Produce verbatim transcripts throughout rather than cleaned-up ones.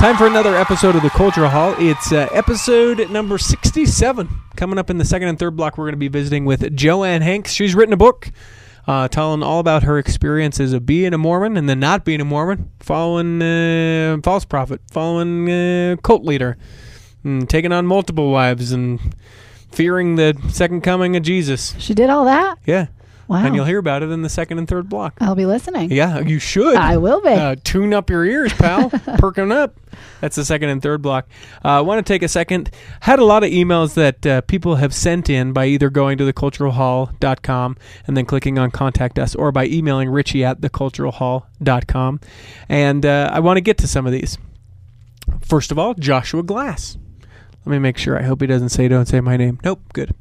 Time for another episode of the Cultural Hall. It's uh, episode number sixty-seven. Coming up in the second and third block, we're going to be visiting with Joanne Hanks. She's written a book uh, telling all about her experiences of being a Mormon and then not being a Mormon, following uh, false prophet, following uh, cult leader, and taking on multiple wives and fearing the second coming of Jesus. She did all that? Yeah. Wow. And you'll hear about it in the second and third block. I'll be listening. Yeah, you should. I will be. Uh, tune up your ears, pal. Perking up. That's the second and third block. I uh, want to take a second. Had a lot of emails that uh, people have sent in by either going to the cultural hall dot com and then clicking on Contact Us, or by emailing Richie at the cultural hall dot com. And uh, I want to get to some of these. First of all, Joshua Glass. Let me make sure. I hope he doesn't say, don't say my name. Nope, good.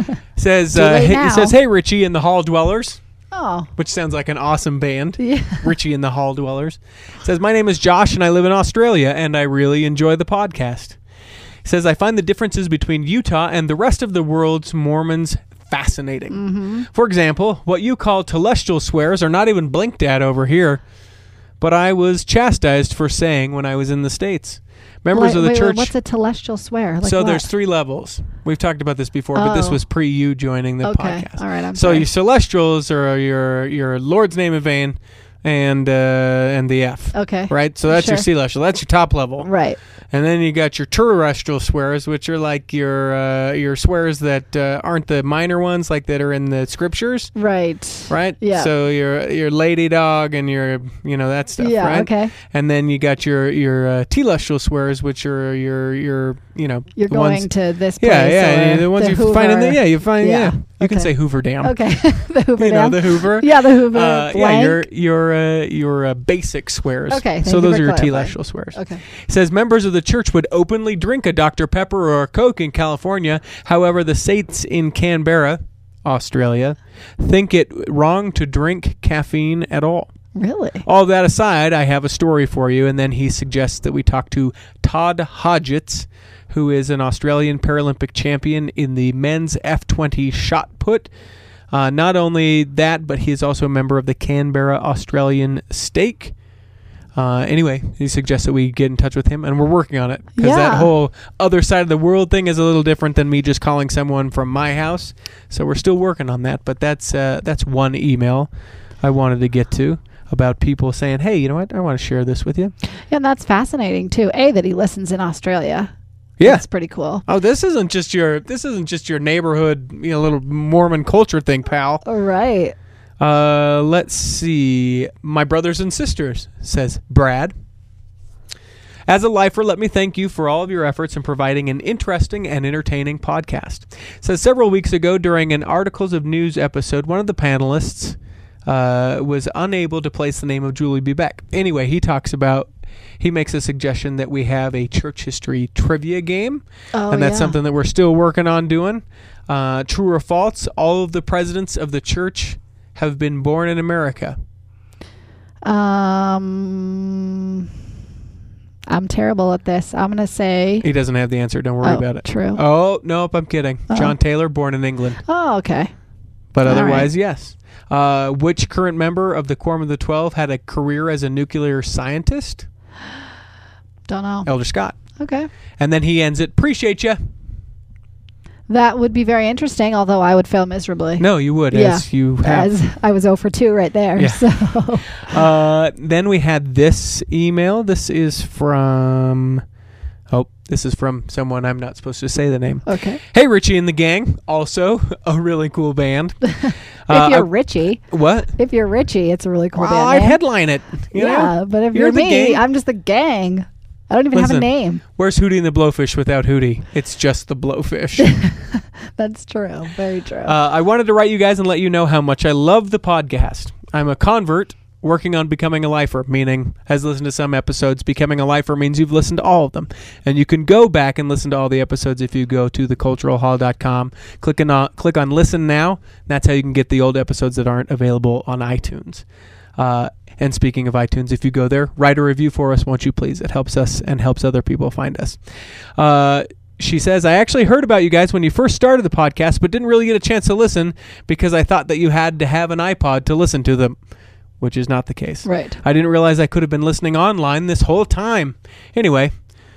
says, Too uh, late hey, now. He says, hey, Richie and the Hall Dwellers. Oh. Which sounds like an awesome band. Yeah. Richie and the Hall Dwellers. Says, my name is Josh and I live in Australia and I really enjoy the podcast. Says, I find the differences between Utah and the rest of the world's Mormons fascinating. Mm-hmm. For example, what you call telestial swears are not even blinked at over here, but I was chastised for saying when I was in the States. Members Wait, of the wait, church. What's a telestial swear? Like so what? there's three levels. We've talked about this before, but this Oh. was pre you joining the Okay. podcast. All right, I'm so sorry. your celestials are your your Lord's name in vain, and uh, and the F. Okay. Right. So that's Sure. your celestial. That's your top level. Right. And then you got your terrestrial swears, which are like your uh, your swears that uh, aren't the minor ones, like that are in the scriptures. Right. Right. Yeah. So your your lady dog and your you know that stuff. Yeah, Right. okay. And then you got your your uh, telestial swears, which are your your you know You're the going ones, to this place. yeah yeah or the ones the you Hoover. find in the yeah you find yeah, Yeah. you can Okay. say Hoover Dam. Okay. the Hoover You know Dam. the Hoover. Yeah, the Hoover. Uh, yeah, blank. your your uh, your uh, basic swears. Okay, thank so you those for are your clarifying. telestial swears. Okay. It says members of the church would openly drink a Doctor Pepper or a Coke in California. However, the saints in Canberra, Australia, think it wrong to drink caffeine at all. Really? All that aside, I have a story for you, and then he suggests that we talk to Todd Hodgetts, who is an Australian Paralympic champion in the men's F twenty shot put. Uh, not only that, but he is also a member of the Canberra Australian Stake. Uh, anyway, he suggests that we get in touch with him, and we're working on it, because that Yeah. whole other side of the world thing is a little different than me just calling someone from my house. So we're still working on that, but that's uh, that's one email I wanted to get to about people saying, hey, you know what, I want to share this with you. Yeah, and that's fascinating too. A, that he listens in Australia. Yeah. That's pretty cool. Oh, this isn't just your this isn't just your neighborhood, you know, little Mormon culture thing, pal. All right. Uh, let's see. My brothers and sisters, says Brad. As a lifer, let me thank you for all of your efforts in providing an interesting and entertaining podcast. Says several weeks ago during an Articles of News episode, one of the panelists uh, was unable to place the name of Julie B. Beck. Anyway, he talks about, he makes a suggestion that we have a church history trivia game, Oh, and that's yeah. something that we're still working on doing. Uh, true or false, all of the presidents of the church have been born in America. Um, I'm terrible at this. I'm going to say. He doesn't have the answer. Don't worry Oh, about it. true. Oh, nope, I'm kidding. Oh. John Taylor, born in England. Oh, okay. But All otherwise, right. yes. Uh, which current member of the Quorum of the Twelve had a career as a nuclear scientist? Don't know. Elder Scott. Okay. And then he ends it, appreciate you. That would be very interesting, although I would fail miserably. No, you would, Yeah. as you have. As I was zero for two right there. Yeah. So. Uh, then we had this email. This is from... Oh, this is from someone I'm not supposed to say the name. Okay. Hey, Richie and the Gang. Also, a really cool band. If Uh, you're I- Richie, What? if you're Richie, it's a really cool Well, band I'd name. headline it. You yeah, know? but if You're you're, the me, gang. I'm just the gang. I don't even have Listen. a name. Where's Hootie and the Blowfish without Hootie? It's just the Blowfish. That's true. Very true. uh, I wanted to write you guys and let you know how much I love the podcast. I'm a convert working on becoming a lifer, meaning, has listened to some episodes. Becoming a lifer means you've listened to all of them. And you can go back and listen to all the episodes if you go to the cultural hall dot com. Click on, click on Listen Now. That's how you can get the old episodes that aren't available on iTunes. Uh, and speaking of iTunes, if you go there, write a review for us, won't you please? It helps us and helps other people find us. Uh, she says, I actually heard about you guys when you first started the podcast, but didn't really get a chance to listen because I thought that you had to have an iPod to listen to them. which is not the case. Right. I didn't realize I could have been listening online this whole time. Anyway,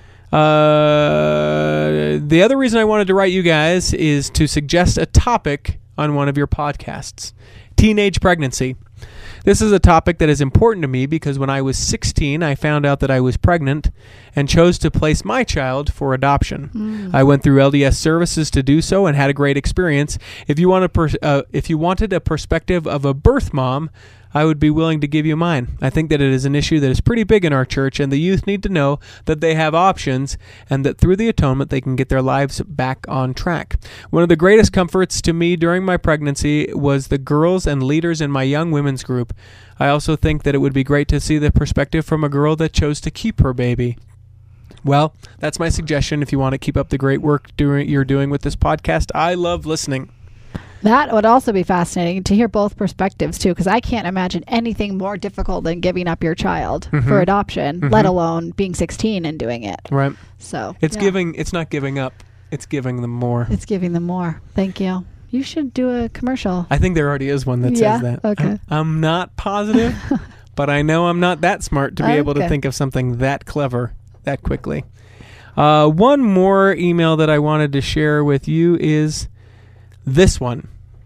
uh, the other reason I wanted to write you guys is to suggest a topic on one of your podcasts. Teenage pregnancy. This is a topic that is important to me because when I was sixteen, I found out that I was pregnant and chose to place my child for adoption. Mm. I went through L D S services to do so and had a great experience. If you want a pers- uh, if you wanted a perspective of a birth mom, I would be willing to give you mine. I think that it is an issue that is pretty big in our church, and the youth need to know that they have options and that through the atonement they can get their lives back on track. One of the greatest comforts to me during my pregnancy was the girls and leaders in my young women's group. I also think that it would be great to see the perspective from a girl that chose to keep her baby. Well, that's my suggestion if you want to keep up the great work doing, you're doing with this podcast. I love listening. That would also be fascinating to hear both perspectives, too, because I can't imagine anything more difficult than giving up your child mm-hmm. for adoption, mm-hmm. let alone being sixteen and doing it. Right. So it's yeah. giving. It's not giving up. It's giving them more. It's giving them more. Thank you. You should do a commercial. I think there already is one that yeah? says that. Okay. I'm, I'm not positive, but I know I'm not that smart to be okay. able to think of something that clever that quickly. Uh, one more email that I wanted to share with you is this one.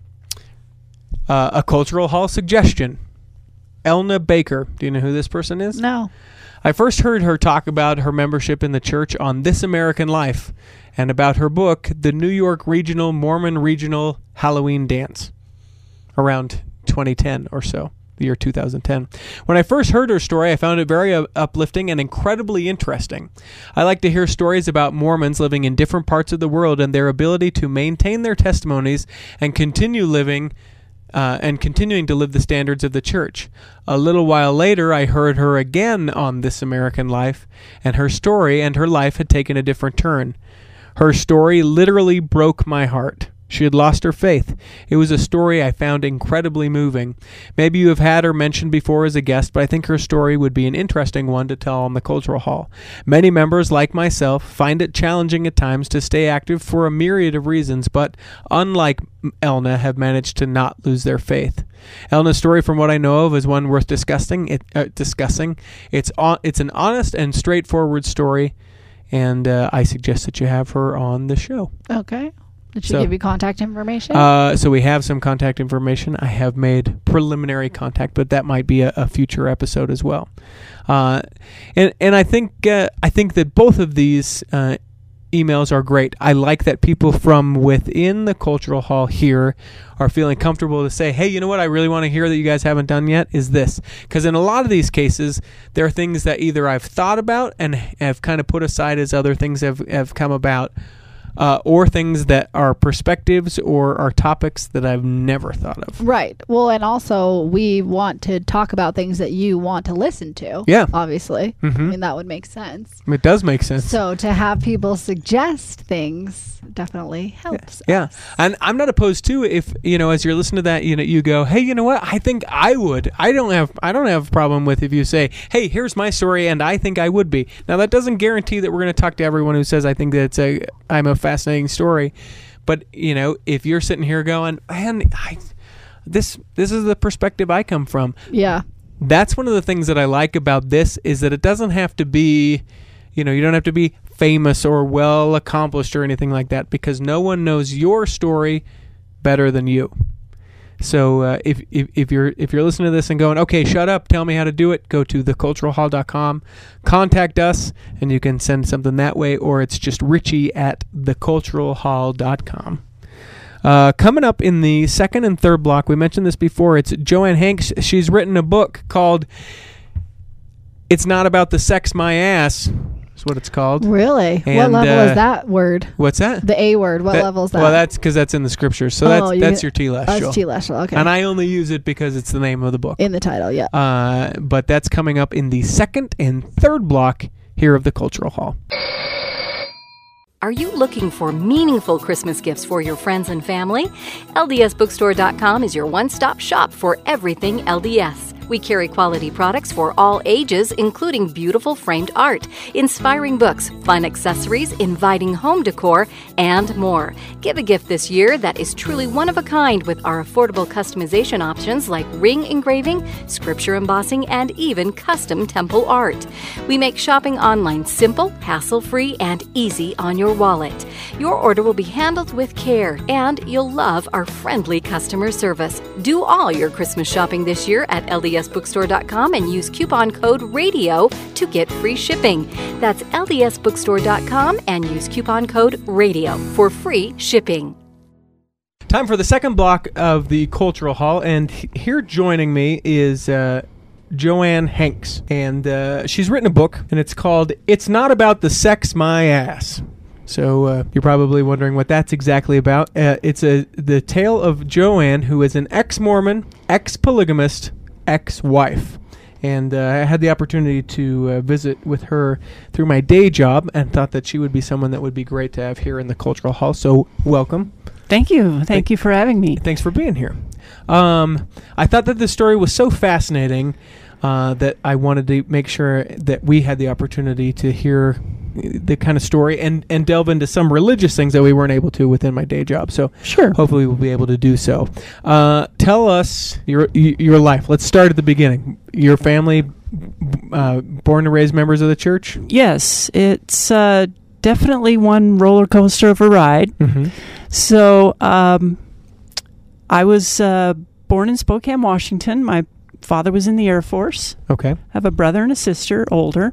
Uh, a cultural hall suggestion. Elna Baker. Do you know who this person is? No. I first heard her talk about her membership in the church on This American Life and about her book, The New York Regional Mormon Regional Halloween Dance, around twenty ten or so, the year two thousand ten. When I first heard her story, I found it very uh, uplifting and incredibly interesting. I like to hear stories about Mormons living in different parts of the world and their ability to maintain their testimonies and continue living Uh, and continuing to live the standards of the church. A little while later, I heard her again on This American Life, and her story and her life had taken a different turn. Her story literally broke my heart. She had lost her faith. It was a story I found incredibly moving. Maybe you have had her mentioned before as a guest, but I think her story would be an interesting one to tell on the Cultural Hall. Many members, like myself, find it challenging at times to stay active for a myriad of reasons, but unlike Elna, have managed to not lose their faith. Elna's story, from what I know of, is one worth discussing. It, uh, discussing. It's on, it's an honest and straightforward story, and uh, I suggest that you have her on the show. Okay. Did she so, give you contact information? Uh, so we have some contact information. I have made preliminary contact, but that might be a, a future episode as well. Uh, and and I think uh, I think that both of these uh, emails are great. I like that people from within the Cultural Hall here are feeling comfortable to say, hey, you know what I really want to hear that you guys haven't done yet is this. Because in a lot of these cases, there are things that either I've thought about and have kind of put aside as other things have, have come about, Uh, or things that are perspectives or are topics that I've never thought of. Right. Well, and also we want to talk about things that you want to listen to. Yeah. Obviously. Mm-hmm. I mean, that would make sense. It does make sense. So to have people suggest things definitely helps. Yeah. us. yeah. And I'm not opposed to if, you know, as you're listening to that, you know, you go, hey, you know what? I think I would. I don't have I don't have a problem with if you say, hey, here's my story and I think I would be. Now, that doesn't guarantee that we're going to talk to everyone who says I think that it's a I'm a fascinating story, but you know, if you're sitting here going, man, I, this this is the perspective I come from. Yeah, that's one of the things that I like about this is that it doesn't have to be, you know, you don't have to be famous or well accomplished or anything like that because no one knows your story better than you. So uh, if, if if you're if you're listening to this and going, okay, shut up, tell me how to do it, go to the cultural hall dot com, contact us, and you can send something that way, or it's just Richie at the cultural hall dot com. Uh, coming up in the second and third block, we mentioned this before, it's Joanne Hanks. She's written a book called It's Not About the Sex My Ass. Is what it's called. Really? And, what level uh, is that word? What's that? The A word. What that, level is that? Well, that's because that's in the scriptures. So oh, that's you that's get, your telestial. That's telestial. Okay. And I only use it because it's the name of the book. In the title, yeah. Uh, but that's coming up in the second and third block here of the Cultural Hall. Are you looking for meaningful Christmas gifts for your friends and family? L D S bookstore dot com is your one-stop shop for everything L D S. We carry quality products for all ages, including beautiful framed art, inspiring books, fun accessories, inviting home decor, and more. Give a gift this year that is truly one of a kind with our affordable customization options like ring engraving, scripture embossing, and even custom temple art. We make shopping online simple, hassle-free, and easy on your wallet. Your order will be handled with care, and you'll love our friendly customer service. Do all your Christmas shopping this year at L D S bookstore dot com and use coupon code RADIO to get free shipping. That's L D S bookstore dot com and use coupon code RADIO for free shipping. Time for the second block of the Cultural Hall, and h- here joining me is uh, Joanne Hanks, and uh, she's written a book, and it's called It's Not About the Sex My Ass. So uh, you're probably wondering what that's exactly about. Uh, it's a the tale of Joanne, who is an ex-Mormon, ex-polygamist, ex-wife. And uh, I had the opportunity to uh, visit with her through my day job and thought that she would be someone that would be great to have here in the Cultural Hall. So welcome. Thank you. Thank, Thank you for having me. Thanks for being here. Um, I thought that the story was so fascinating uh, that I wanted to make sure that we had the opportunity to hear the kind of story and, and delve into some religious things that we weren't able to within my day job. So sure, hopefully we'll be able to do so. Uh, tell us your your life. Let's start at the beginning. Your family, uh, born and raised members of the church? Yes, it's uh, definitely one roller coaster of a ride. Mm-hmm. So um, I was uh, born in Spokane, Washington. My father was in the Air Force. Okay. I have a brother and a sister, older.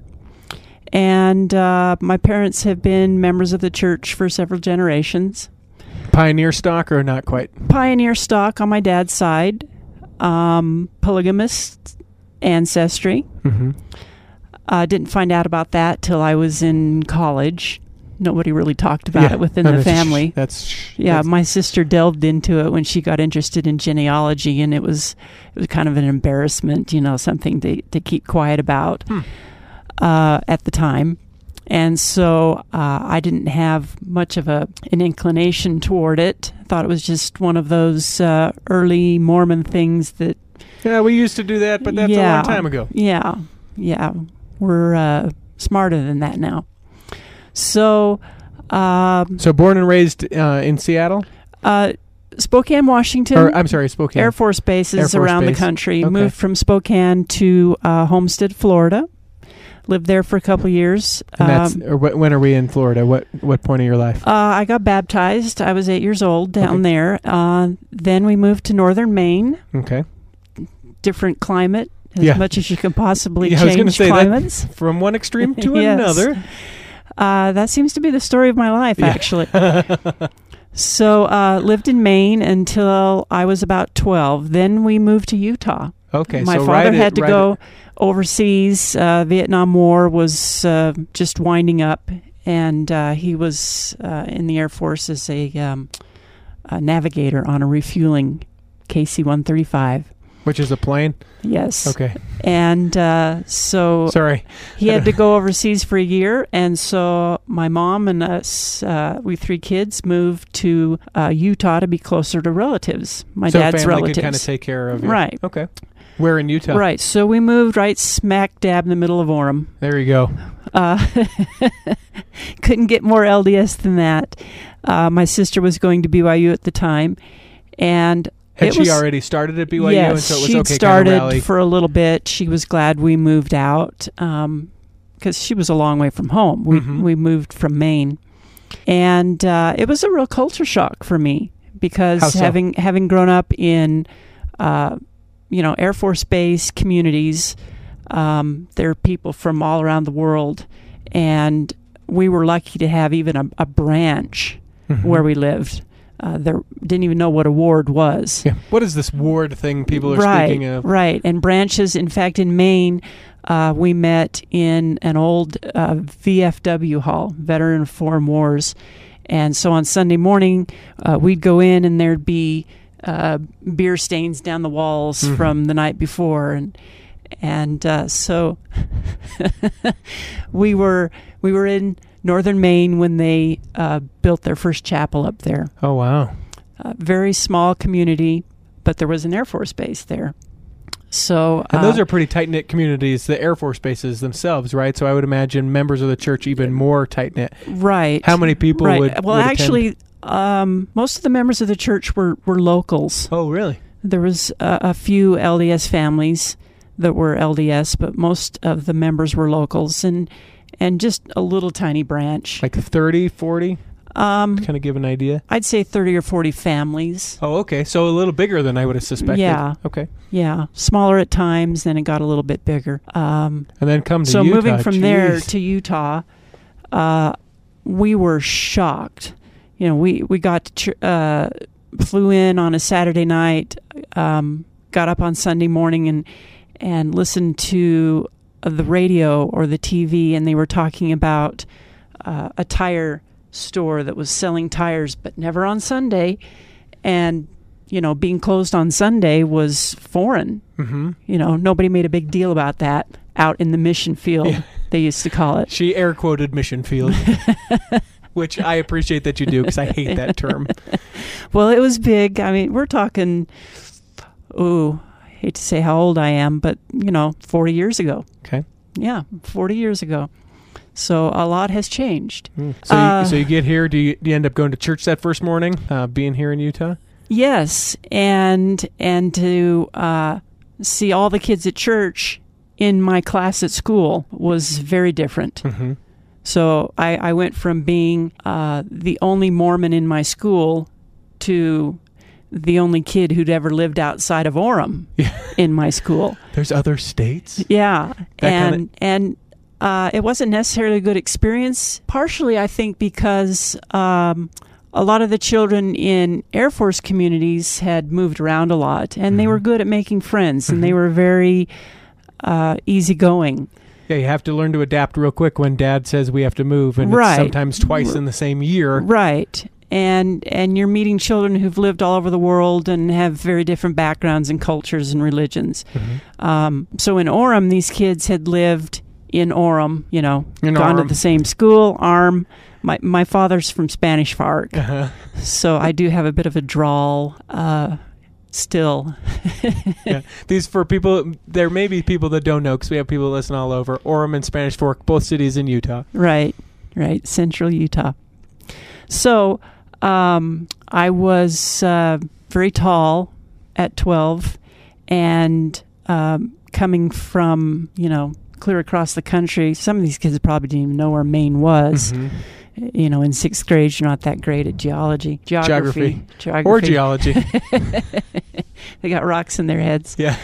And uh, my parents have been members of the church for several generations. Pioneer stock or not quite? Pioneer stock on my dad's side. Um, polygamist ancestry. Mm-hmm. I uh, didn't find out about that till I was in college. Nobody really talked about yeah, it within the family. Sh- that's yeah. That's my sister delved into it when she got interested in genealogy, and it was it was kind of an embarrassment, you know, something to to keep quiet about. Hmm. Uh, at the time. And so uh, I didn't have much of a an inclination toward it. I thought it was just one of those uh, early Mormon things that... Yeah, we used to do that, but that's yeah, a long time ago. Yeah, yeah. We're uh, smarter than that now. So... Um, so born and raised uh, in Seattle? Uh, Spokane, Washington. Or, I'm sorry, Spokane. Air Force bases Air Force around base. the country. Okay. Moved from Spokane to uh, Homestead, Florida. Lived there for a couple of years. And that's, um, or wh- when are we in Florida? What what point of your life? Uh, I got baptized. I was eight years old down okay. there. Uh, then we moved to northern Maine. Okay. Different climate, as yeah. much as you can possibly yeah, change I was say climates. That from one extreme to yes. another. Uh, that seems to be the story of my life, yeah. actually. So uh, lived in Maine until I was about twelve. Then we moved to Utah. Okay. My so father right had it, to right go it. overseas. Uh, Vietnam War was uh, just winding up, and uh, he was uh, in the Air Force as a, um, a navigator on a refueling K C one thirty-five. Which is a plane? Yes. Okay. And uh, so Sorry. he had to go overseas for a year, and so my mom and us, uh, we three kids, moved to uh, Utah to be closer to relatives, my so dad's family relatives. could kind of take care of you. Right. Okay. Where in Utah? Right. So we moved right smack dab in the middle of Orem. There you go. Uh, couldn't get more L D S than that. Uh, my sister was going to B Y U at the time, and had it she was, already started at B Y U? yes, and so it was she'd okay, started kind of rally. for a little bit. She was glad we moved out because um, she was a long way from home. We mm-hmm. we moved from Maine, and uh, it was a real culture shock for me because How so? having having grown up in uh, you know Air Force Base communities, um, there are people from all around the world, and we were lucky to have even a, a branch mm-hmm. where we lived. Uh, there didn't even know what a ward was. Yeah. What is this ward thing people are right, speaking of? Right, and branches. In fact, in Maine, uh, we met in an old uh, V F W hall, Veteran of Foreign Wars. And so on Sunday morning, uh, we'd go in and there'd be uh, beer stains down the walls mm-hmm. from the night before. And and uh, so we were we were in northern Maine when they uh, built their first chapel up there. Oh, wow. Uh, very small community, but there was an Air Force base there. So, And those uh, are pretty tight-knit communities, the Air Force bases themselves, right? So I would imagine members of the church even more tight-knit. right. How many people right. would Well, would actually, um, most of the members of the church were, were locals. attend? Oh, really? There was a, a few L D S families that were L D S, but most of the members were locals, and and just a little tiny branch. Like thirty, forty? Um, To kind of give an idea. I'd say thirty or forty families. Oh, okay. So a little bigger than I would have suspected. Yeah. Okay. Yeah, smaller at times, then it got a little bit bigger. Um, And then come to so Utah. moving from there Jeez. to Utah, uh, we were shocked. You know, we we got to ch- uh, flew in on a Saturday night, um, got up on Sunday morning, and and listened to uh, the radio or the T V, and they were talking about uh, a tire store that was selling tires, but never on Sunday, and you know, being closed on Sunday was foreign. Mm-hmm. You know, nobody made a big deal about that out in the mission field, Yeah. they used to call it. She air quoted mission field, which I appreciate that you do because I hate that term. Well, it was big. I mean, we're talking, ooh, I hate to say how old I am, but, you know, forty years ago. Okay. Yeah, forty years ago. So a lot has changed. Mm. So, Uh, you, so you get here. Do you, do you end up going to church that first morning, uh, being here in Utah? Yes, and and to uh, see all the kids at church in my class at school was very different. Mm-hmm. So I, I went from being uh, the only Mormon in my school to the only kid who'd ever lived outside of Orem Yeah. in my school. There's other states. Yeah, That and kinda- and uh, it wasn't necessarily a good experience. Partially, I think, because um, a lot of the children in Air Force communities had moved around a lot, and they Mhm. were good at making friends, and they Mhm. were very uh, easygoing. Yeah, you have to learn to adapt real quick when Dad says we have to move, and Right. it's sometimes twice in the same year. Right. And and you're meeting children who've lived all over the world and have very different backgrounds and cultures and religions. Mhm. Um, so in Orem, these kids had lived in Orem, you know, In gone Orem. to the same school, Arm. My my father's from Spanish Fork, Uh-huh. so I do have a bit of a drawl uh, still. Yeah. These for people. There may be people that don't know because we have people listen all over. Orem and Spanish Fork, both cities in Utah. Right, right, central Utah. So um, I was uh, very tall at twelve, and um, coming from, you know, clear across the country, some of these kids probably didn't even know where Maine was. Mhm. You know, in sixth grade, you're not that great at geology. Geography. Geography. Or geology. They got rocks in their heads. Yeah.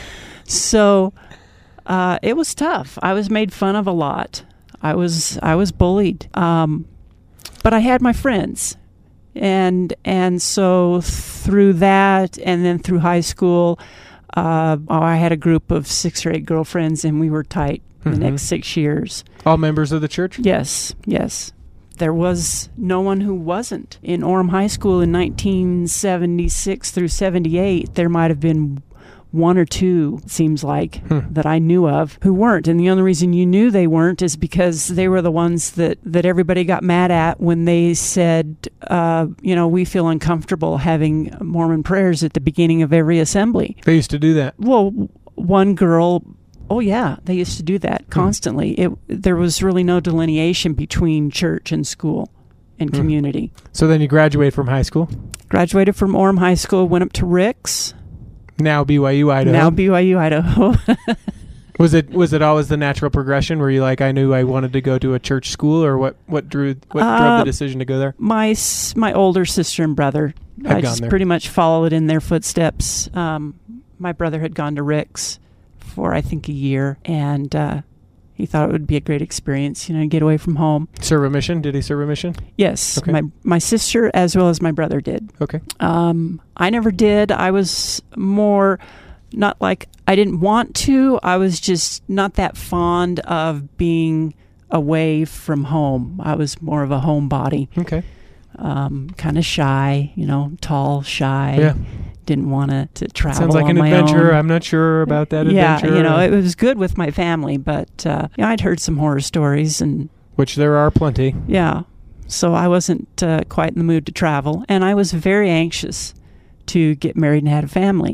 So uh, it was tough. I was made fun of a lot. I was I was bullied. Um, but I had my friends. And and so through that, and then through high school, uh, oh, I had a group of six or eight girlfriends, and we were tight Mhm. the next six years. All members of the church? Yes, yes. There was no one who wasn't. In Orem High School in nineteen seventy-six through seventy-eight, there might have been one or two, it seems like, Hmm. that I knew of who weren't. And the only reason you knew they weren't is because they were the ones that, that everybody got mad at when they said, uh, you know, we feel uncomfortable having Mormon prayers at the beginning of every assembly. They used to do that. Well, one girl, oh yeah, they used to do that constantly. It there was really no delineation between church and school and Hmm. community. So then you graduate from high school. Graduated from Orem High School, went up to Rick's, Now B Y U Idaho. now B Y U Idaho. was it was it always the natural progression? Were you like, I knew I wanted to go to a church school, or what? What drew what drove Uh, the decision to go there? my s- my older sister and brother, Had I gone just there. pretty much followed in their footsteps. Um, my brother had gone to Rick's for I think a year, and uh, he thought it would be a great experience, you know, get away from home. Serve a mission? Did he serve a mission? Yes, Okay. my my sister as well as my brother did. Okay. Um, I never did. I was more not like I didn't want to. I was just not that fond of being away from home. I was more of a homebody, Okay. um, kind of shy, you know, tall, shy. Yeah. Didn't want to, to travel. Sounds like on an my adventure. own. I'm not sure about that yeah, adventure. you know, it was good with my family, but uh, you know, I'd heard some horror stories, and which there are plenty. yeah, so I wasn't uh, quite in the mood to travel, and I was very anxious to get married and had a family.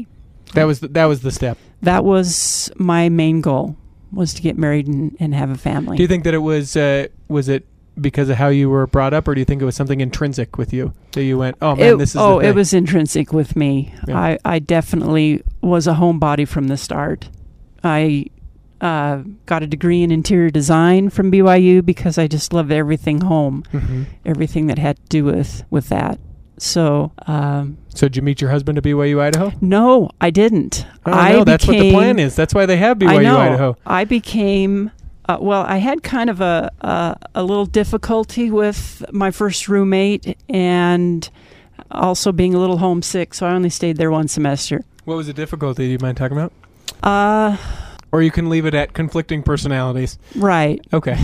That was the, that was the step. That was my main goal, was to get married and, and have a family. Do you think that it was uh, was it because of how you were brought up, or do you think it was something intrinsic with you that you went, oh man, it, this is oh the thing? It was intrinsic with me. Yeah. I, I definitely was a homebody from the start. I uh, got a degree in interior design from B Y U because I just loved everything home, Mm-hmm. everything that had to do with, with that. So, um, So did you meet your husband at B Y U Idaho? no, I didn't. Oh, I no, that's what the became- plan is. That's why they have B Y U I know. Idaho. I became, uh, well, I had kind of a, a a little difficulty with my first roommate and also being a little homesick, so I only stayed there one semester. What was the difficulty? Do you mind talking about? Uh, Or you can leave it at conflicting personalities. right. Okay.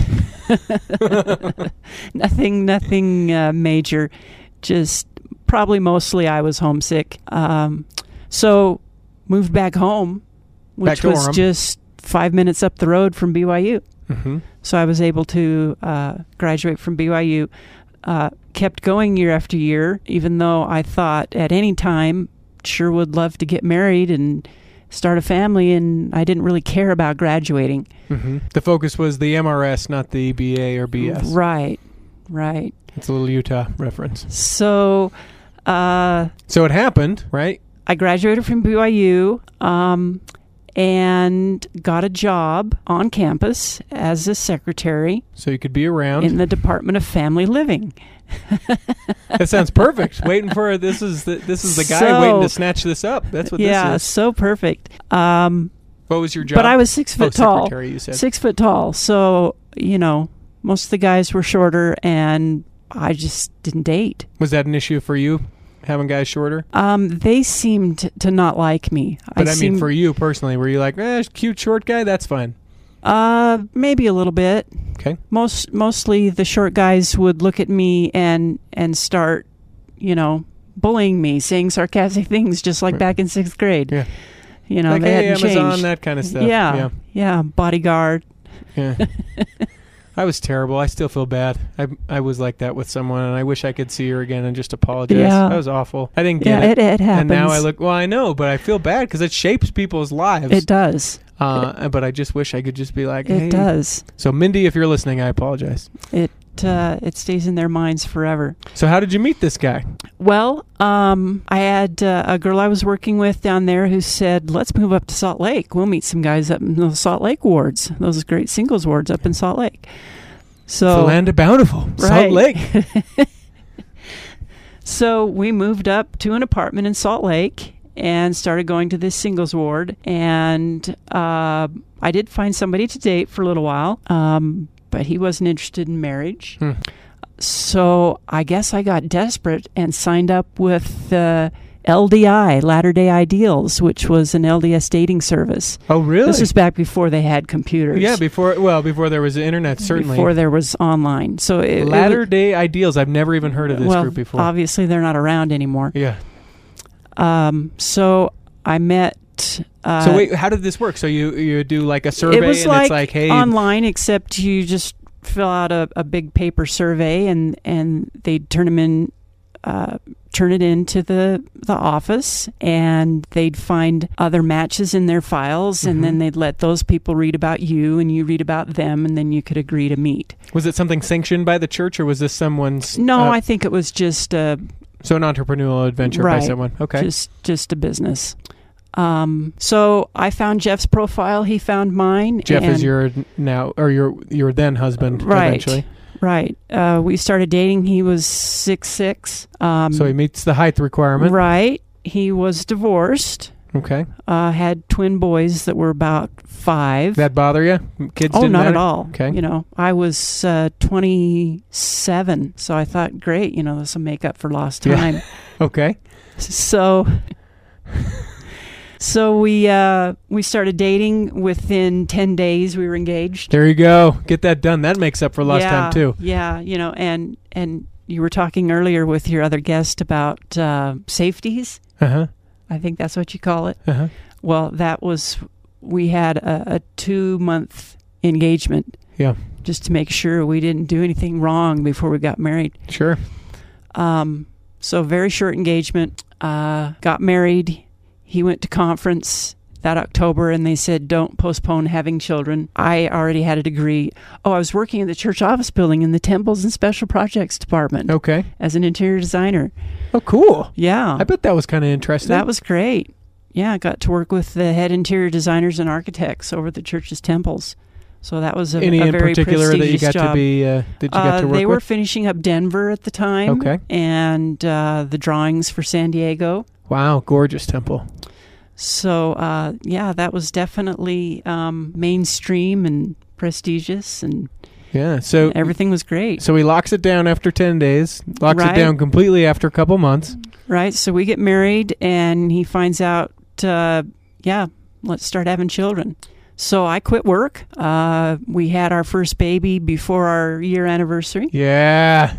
nothing, nothing uh, major. Just probably mostly I was homesick. Um, so moved back home, Back which to was Orem. just five minutes up the road from B Y U. Mm-hmm. So I was able to uh, graduate from B Y U. Uh, kept going year after year, even though I thought at any time sure would love to get married and start a family, and I didn't really care about graduating. Mm-hmm. The focus was the M R S, not the B A or B S. Right, right. It's a little Utah reference. So uh, So it happened, right? I graduated from B Y U um, and got a job on campus as a secretary So you could be around. in the Department of Family Living. That sounds perfect. Waiting for this is the, this is the guy So- waiting to snatch this up. That's what yeah, this is. so perfect. Um, What was your job? but I was six Oh, foot tall. secretary, you said. Six foot tall. So, you know, most of the guys were shorter, and I just didn't date. Was that an issue for you, having guys shorter? Um, they seemed to not like me. But I, mean, seemed- for you personally, were you like, eh, cute short guy? That's fine. Uh, maybe a little bit. Okay. Most mostly the short guys would look at me and and start, you know, bullying me, saying sarcastic things, just like Right. back in sixth grade. Yeah. You know, Like, they hey, hadn't Amazon, changed. that kind of stuff. Yeah, Yeah. yeah, bodyguard. Yeah. I was terrible. I still feel bad. I I was like that with someone, and I wish I could see her again and just apologize. Yeah. That was awful. I didn't Yeah, get it, it happens. And now I look, well, I know, but I feel bad because it shapes people's lives. It does. Uh, but I just wish I could just be like, It hey. does. So, Mindy, if you're listening, I apologize. It uh, it stays in their minds forever. So, how did you meet this guy? Well, um, I had uh, a girl I was working with down there who said, let's move up to Salt Lake. We'll meet some guys up in those Salt Lake wards, those great singles wards up in Salt Lake. So, the land of Bountiful, Salt Right. Lake. So we moved up to an apartment in Salt Lake and started going to this singles ward. And uh, I did find somebody to date for a little while, um, but he wasn't interested in marriage. Hmm. So I guess I got desperate and signed up with uh, L D I, Latter Day Ideals, which was an L D S dating service. Oh, really? This was back before they had computers. Yeah, before well, before there was the internet, certainly. Before there was online. So it, Latter it, Day Ideals. I've never even heard of this well, group before. obviously they're not around anymore. Yeah. Um, so I met. Uh, So wait, how did this work? So you you do like a survey, it was and like, it's like, hey, online, except you just fill out a, a big paper survey, and and they turn them in, uh, turn it into the the office, and they'd find other matches in their files, Mhm. and then they'd let those people read about you, and you read about them, and then you could agree to meet. was it something sanctioned by the church, or was this someone's? No, uh, I think it was just a so an entrepreneurial adventure by Right. someone. Okay. just just a business. Um, so I found Jeff's profile. He found mine. Jeff and is your now or your your then husband Right. eventually. Right. Uh, we started dating. He was six foot six. Um, So he meets the height requirement. right. He was divorced. Okay. Uh, had twin boys that were about five. That bother you? Kids oh, didn't not matter? at all. Okay. You know, I was uh, twenty-seven, so I thought, great. You know, this will make up for lost Yeah. time. Okay. So, so we uh, we started dating. Within ten days, we were engaged. There you go. Get that done. That makes up for lost yeah, time too. Yeah, you know, and and you were talking earlier with your other guest about uh, safeties. Uh huh. I think that's what you call it. Uh huh. Well, that was we had a, a two month engagement. Yeah. Just to make sure we didn't do anything wrong before we got married. Sure. Um, so very short engagement. Uh, got married. he went to conference that October, and they said, don't postpone having children. I already had a degree. Oh, I was working in the church office building in the Temples and Special Projects Department. Okay. As an interior designer. Oh, cool. Yeah. I bet that was kind of interesting. That was great. Yeah, I got to work with the head interior designers and architects over the church's temples. So that was a, Any a in very particular that you got job. to be, uh, did you get uh, to work They were with? finishing up Denver at the time. Okay. And uh, the drawings for San Diego. Wow, gorgeous temple. So, uh, yeah, that was definitely um, mainstream and prestigious, and Yeah, so everything was great. So he locks it down after ten days, locks Right. it down completely after a couple months. Right. So we get married, and he finds out, uh, yeah, let's start having children. So I quit work. Uh, we had our first baby before our year anniversary. Yeah.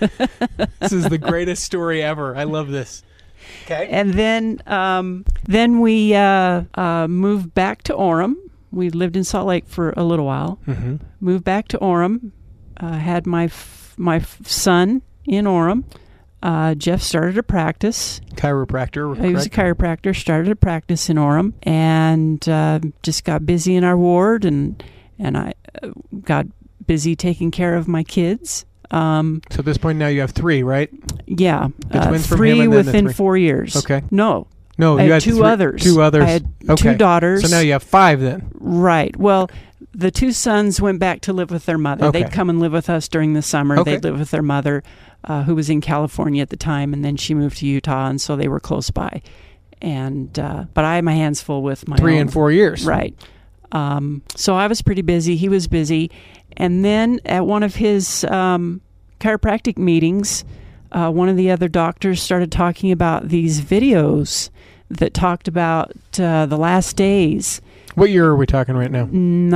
This is the greatest story ever. I love this. Okay. And then um, then we uh, uh, moved back to Orem. We lived in Salt Lake for a little while. Mm-hmm. Moved back to Orem. Uh, had my f- my f- son in Orem. Uh, Jeff started a practice. Chiropractor. He was a correct? chiropractor. Started a practice in Orem, and uh, just got busy in our ward, and and I uh, got busy taking care of my kids. Um, So at this point now you have three, right? yeah, The uh, twins from three him and then the within three. four years. Okay. No, No, I you had had two three- others. Two others. I had okay. two daughters. So now you have five then. Right. Well, the two sons went back to live with their mother. Okay. They'd come and live with us during the summer. Okay. They'd live with their mother, uh, who was in California at the time, and then she moved to Utah, and so they were close by. And uh, but I had my hands full with my Three own. and four years. Right. Um, so I was pretty busy. He was busy. And then at one of his um, chiropractic meetings, uh, one of the other doctors started talking about these videos that talked about uh, the last days. What year are we talking right now?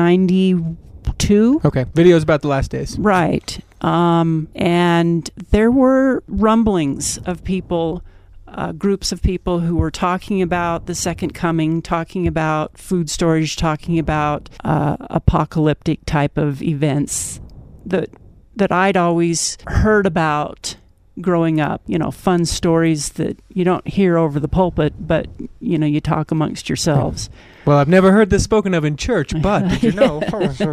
ninety-two? Okay. Videos about the last days. Right. Um, and there were rumblings of people, uh, groups of people who were talking about the second coming, talking about food storage, talking about uh, apocalyptic type of events that that I'd always heard about growing up. You know, fun stories that you don't hear over the pulpit, but you know, you talk amongst yourselves. Well, I've never heard this spoken of in church, but did you know?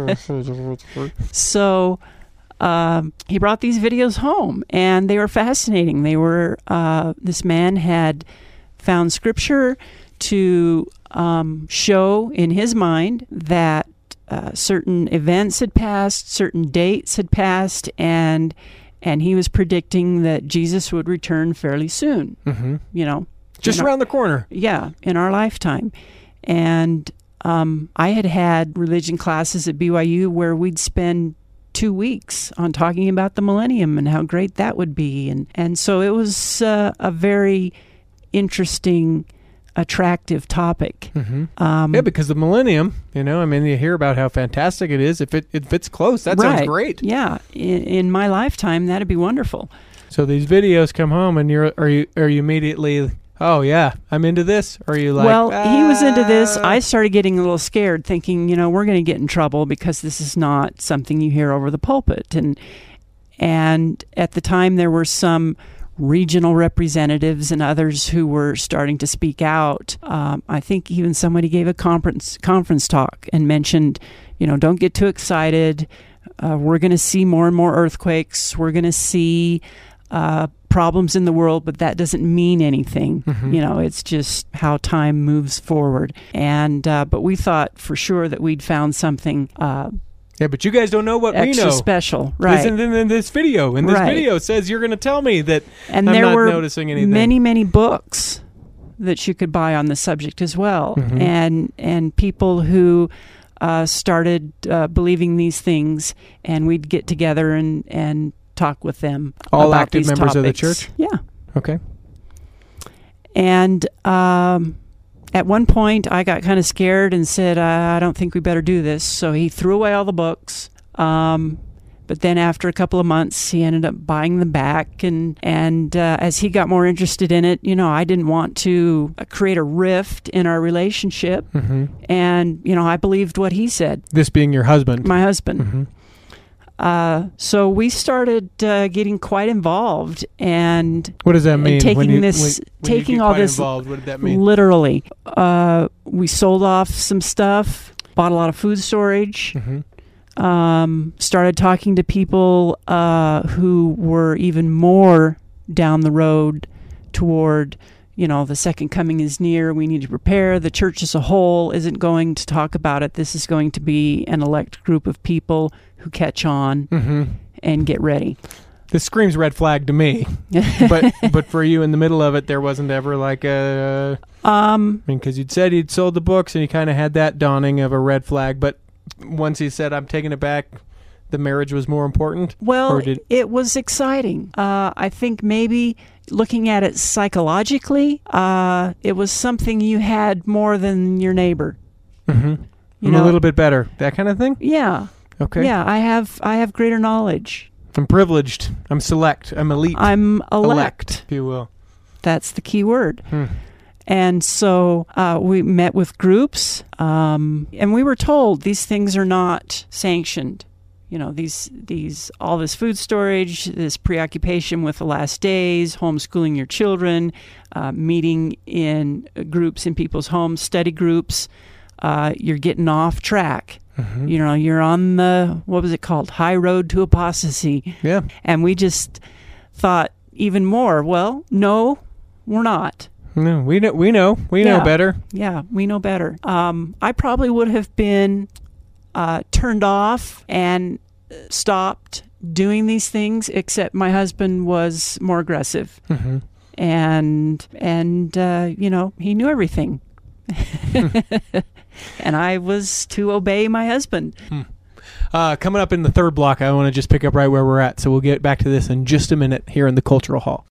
So um, he brought these videos home, and they were fascinating. They were uh, this man had found scripture to um, show in his mind that uh, certain events had passed, certain dates had passed, and and he was predicting that Jesus would return fairly soon. Mm-hmm. You know, Just in our- around the corner. yeah, in our lifetime. And um, I had had religion classes at B Y U where we'd spend two weeks on talking about the millennium and how great that would be. And, and so it was uh, a very interesting, attractive topic. Mm-hmm. Um, Yeah, because the millennium, you know, I mean, you hear about how fantastic it is. If it if it's close, that right. sounds great. Yeah. In, in my lifetime, that'd be wonderful. So these videos come home, and you're are you are you immediately? Oh yeah, I'm into this. Or are you like? well, he was into this. "Ah." I started getting a little scared, thinking, you know, we're going to get in trouble because this is not something you hear over the pulpit. And and at the time, there were some regional representatives and others who were starting to speak out. Um, I think even somebody gave a conference conference talk and mentioned, you know, don't get too excited. Uh, we're going to see more and more earthquakes. We're going to see uh, problems in the world, but that doesn't mean anything. Mhm. You know, it's just how time moves forward. And uh, but we thought for sure that we'd found something uh, Yeah, but you guys don't know what extra we know. special, right? Isn't in this video? And this Right. video says you're going to tell me that And I'm there not were noticing anything. many, many books that you could buy on the subject as well, Mhm. and and people who uh, started uh, believing these things, and we'd get together and and talk with them. All about active these members of the topics. church? Yeah, Okay. and um, at one point I got kind of scared and said, uh, "I don't think we better do this." So he threw away all the books. Um, But then after a couple of months, he ended up buying them back. And, and uh, as he got more interested in it, you know, I didn't want to uh, create a rift in our relationship. Mm-hmm. And, you know, I believed what he said, This being your husband. my husband. Mm-hmm. Uh, so we started uh, getting quite involved, and what does that mean? taking when you, this, when, when taking you get all quite this, involved, what did that mean? Literally, uh, we sold off some stuff, bought a lot of food storage, Mm-hmm. um, started talking to people uh, who were even more down the road toward, you know, the second coming is near. We need to prepare. The church as a whole isn't going to talk about it. This is going to be an elect group of people who catch on Mm-hmm. and get ready. This screams red flag to me. but but for you in the middle of it, there wasn't ever like a... Um, I mean, because you'd said you'd sold the books and you kind of had that dawning of a red flag. But once he said, I'm taking it back, the marriage was more important? well, Or did- it was exciting. Uh, I think maybe looking at it psychologically, uh, it was something you had more than your neighbor. Mm-hmm. You I'm know, a little bit better. That kind of thing? Yeah. Okay. Yeah, I have I have greater knowledge. I'm privileged. I'm select. I'm elite. I'm elect. elect, if you will. That's the key word. Hmm. And so uh, we met with groups, um, and we were told these things are not sanctioned. You know, these these all this food storage, this preoccupation with the last days, homeschooling your children, uh, meeting in groups in people's homes, study groups. Uh, you're getting off track. Mm-hmm. You know, you're on the, what was it called? High road to apostasy. Yeah. And we just thought even more, well, no, we're not. No, we know. We know. We Yeah. know better. Yeah, we know better. Um, I probably would have been uh, turned off and stopped doing these things, except my husband was more aggressive. Mm-hmm. And, and uh, you know, he knew everything. And I was to obey my husband. Uh, coming up in the third block, I want to just pick up right where we're at. So we'll get back to this in just a minute here in the Cultural Hall.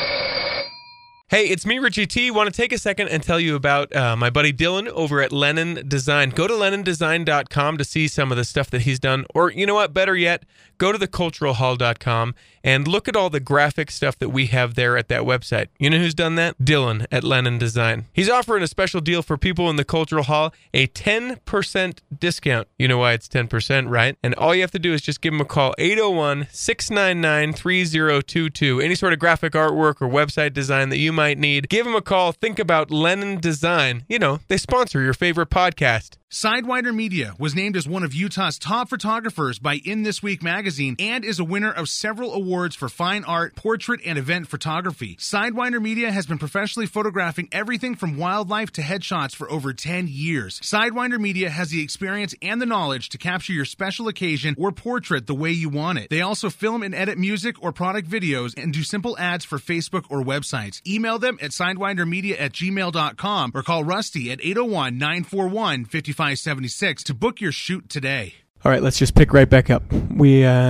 Hey, it's me, Richie T. Want to take a second and tell you about uh, my buddy Dylan over at Lennon Design. Go to lennon design dot com to see some of the stuff that he's done. Or, you know what, better yet, go to the cultural hall dot com and look at all the graphic stuff that we have there at that website. You know who's done that? Dylan at Lennon Design. He's offering a special deal for people in the Cultural Hall, a ten percent discount. You know why it's ten percent, right? And all you have to do is just give him a call, eight oh one, six nine nine, three oh two two. Any sort of graphic artwork or website design that you might need, give him a call. Think about Lennon Design. You know, they sponsor your favorite podcast. Sidewinder Media was named as one of Utah's top photographers by In This Week magazine and is a winner of several awards for fine art, portrait, and event photography. Sidewinder Media has been professionally photographing everything from wildlife to headshots for over ten years. Sidewinder Media has the experience and the knowledge to capture your special occasion or portrait the way you want it. They also film and edit music or product videos and do simple ads for Facebook or websites. Email them at sidewindermedia at gmail dot com or call Rusty at eight oh one, nine four one, five five seven six to book your shoot today. All right, let's just pick right back up. We, uh,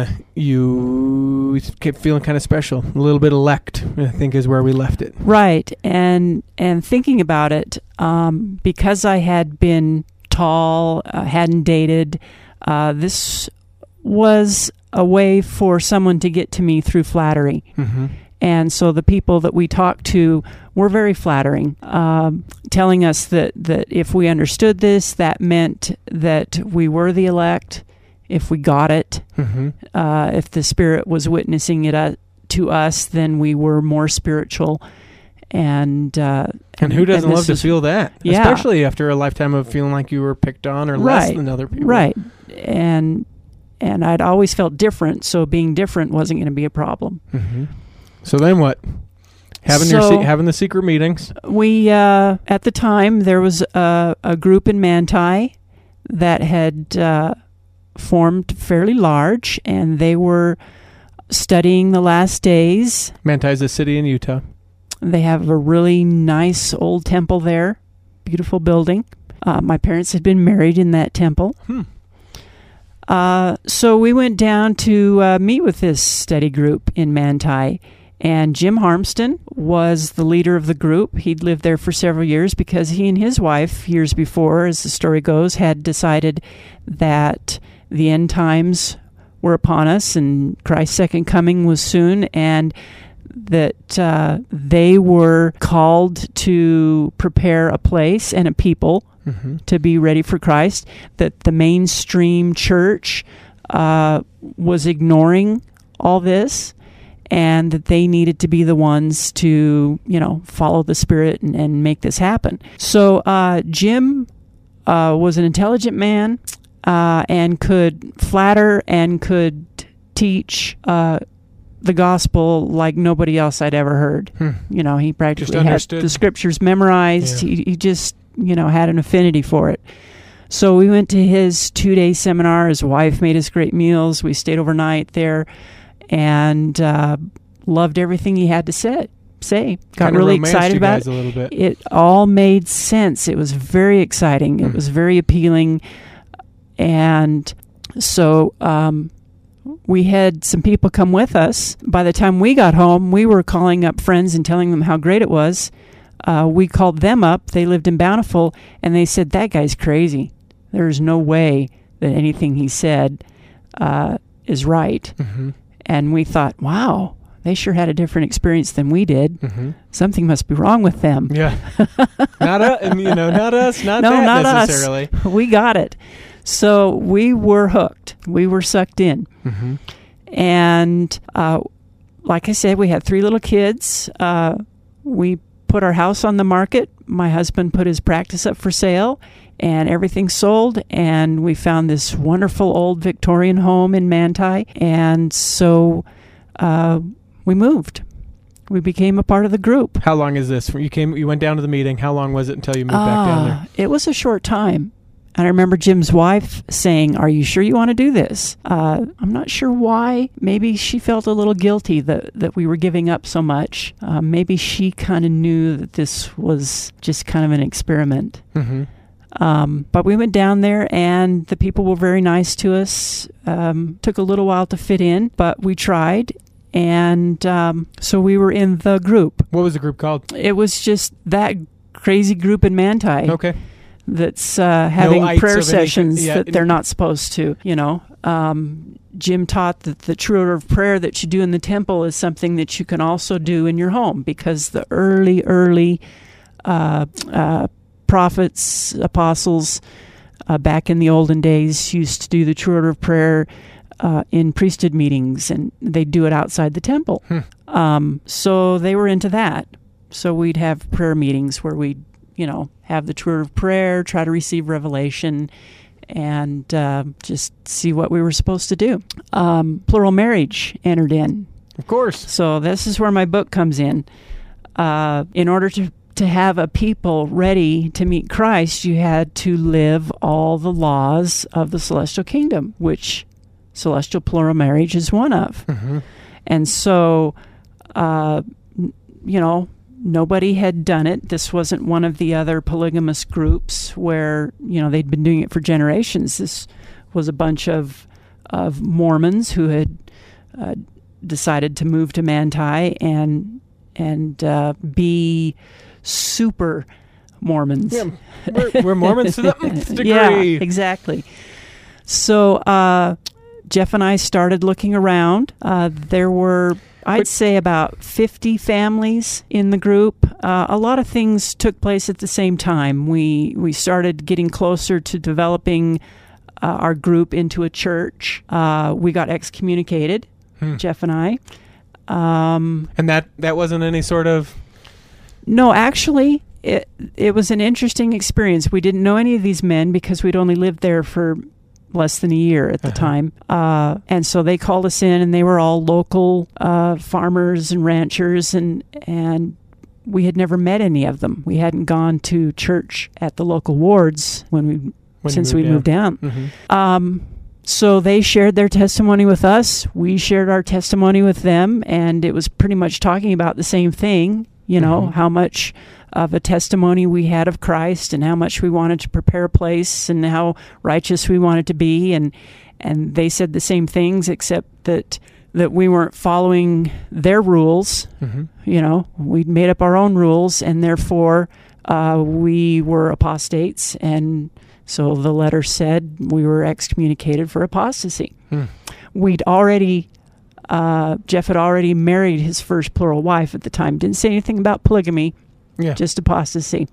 you kept feeling kind of special. A little bit elect, I think, is where we left it. Right. And and thinking about it, um, because I had been tall, uh, hadn't dated, uh, this was a way for someone to get to me through flattery. Mm-hmm. And so the people that we talked to were very flattering, um, telling us that, that if we understood this, that meant that we were the elect, if we got it. Mm-hmm. Uh, if the Spirit was witnessing it uh, to us, then we were more spiritual. And uh, And who doesn't and this love to is- feel that? Yeah. Especially after a lifetime of feeling like you were picked on or less Right. than other people. Right. And and I'd always felt different, so being different wasn't going to be a problem. Mm-hmm. So then what? Having your So- se- having the secret meetings. We, uh, at the time, there was a, a group in Manti that had uh, formed fairly large, and they were studying the last days. Manti is a city in Utah. They have a really nice old temple there, beautiful building. Uh, my parents had been married in that temple. Hmm. Uh, so we went down to uh, meet with this study group in Manti. And Jim Harmston was the leader of the group. He'd lived there for several years because he and his wife, years before, as the story goes, had decided that the end times were upon us and Christ's second coming was soon, and that uh, they were called to prepare a place and a people Mm-hmm. to be ready for Christ, that the mainstream church uh, was ignoring all this, and that they needed to be the ones to, you know, follow the Spirit and, and make this happen. So uh, Jim uh, was an intelligent man uh, and could flatter and could teach uh, the gospel like nobody else I'd ever heard. Hmm. You know, he practically had the scriptures memorized. Yeah. He, he just, you know, had an affinity for it. So we went to his two-day seminar. His wife made us great meals. We stayed overnight there and uh, loved everything he had to say. Say, got Kinda really excited about it. A little bit. It all made sense. It was very exciting. Mm. It was very appealing. And so um, we had some people come with us. By the time we got home, we were calling up friends and telling them how great it was. Uh, we called them up. They lived in Bountiful, and they said, that guy's crazy. There's no way that anything he said uh, is right. Mm-hmm. And we thought, wow, they sure had a different experience than we did. Mm-hmm. Something must be wrong with them. Yeah. not us, you know, not us, not no, that not necessarily. Us. We got it. So we were hooked. We were sucked in. Mm-hmm. And uh, like I said, we had three little kids. Uh, we put our house on the market. My husband put his practice up for sale, and everything sold, and we found this wonderful old Victorian home in Manti, and so uh, we moved. We became a part of the group. How long is this? You came, you went down to the meeting. How long was it until you moved uh, back down there? It was a short time. And I remember Jim's wife saying, are you sure you want to do this? Uh, I'm not sure why. Maybe she felt a little guilty that, that we were giving up so much. Uh, maybe she kind of knew that this was just kind of an experiment. Mm-hmm. Um, but we went down there, and the people were very nice to us. Um, took a little while to fit in, but we tried. And um, so we were in the group. What was the group called? It was just that crazy group in Manti. Okay. That's uh, having no prayer sessions yeah. that they're not supposed to, you know. Um, Jim taught that the true order of prayer that you do in the temple is something that you can also do in your home, because the early, early uh, uh, prophets, apostles, uh, back in the olden days used to do the true order of prayer uh, in priesthood meetings, and they'd do it outside the temple. Hmm. Um, so they were into that. So we'd have prayer meetings where we'd, you know, have the true order of prayer, try to receive revelation, and uh, just see what we were supposed to do. Um, plural marriage entered in. Of course. So this is where my book comes in. Uh, in order to, to have a people ready to meet Christ, you had to live all the laws of the celestial kingdom, which celestial plural marriage is one of. Mm-hmm. And so, uh, you know, nobody had done it. This wasn't one of the other polygamous groups where, you know, they'd been doing it for generations. This was a bunch of of Mormons who had uh, decided to move to Manti and and uh, be super Mormons. Yeah, we're, we're Mormons to the nth degree. Yeah, exactly. So uh, Jeff and I started looking around. Uh, there were, I'd say, about fifty families in the group. Uh, a lot of things took place at the same time. We we started getting closer to developing uh, our group into a church. Uh, we got excommunicated, hmm. Jeff and I. Um, and that, that wasn't any sort of... No, actually, it it was an interesting experience. We didn't know any of these men because we'd only lived there for less than a year at the uh-huh. time. Uh, and so they called us in, and they were all local uh, farmers and ranchers, and and we had never met any of them. We hadn't gone to church at the local wards when we when since we moved down. Moved down. Mm-hmm. Um, so they shared their testimony with us. We shared our testimony with them, and it was pretty much talking about the same thing, you know, mm-hmm. how much of a testimony we had of Christ and how much we wanted to prepare a place and how righteous we wanted to be. And and they said the same things, except that that we weren't following their rules. Mm-hmm. You know, we'd made up our own rules, and therefore uh, we were apostates. And so the letter said we were excommunicated for apostasy. Mm. We'd already... Uh, Jeff had already married his first plural wife at the time. Didn't say anything about polygamy, yeah. just apostasy.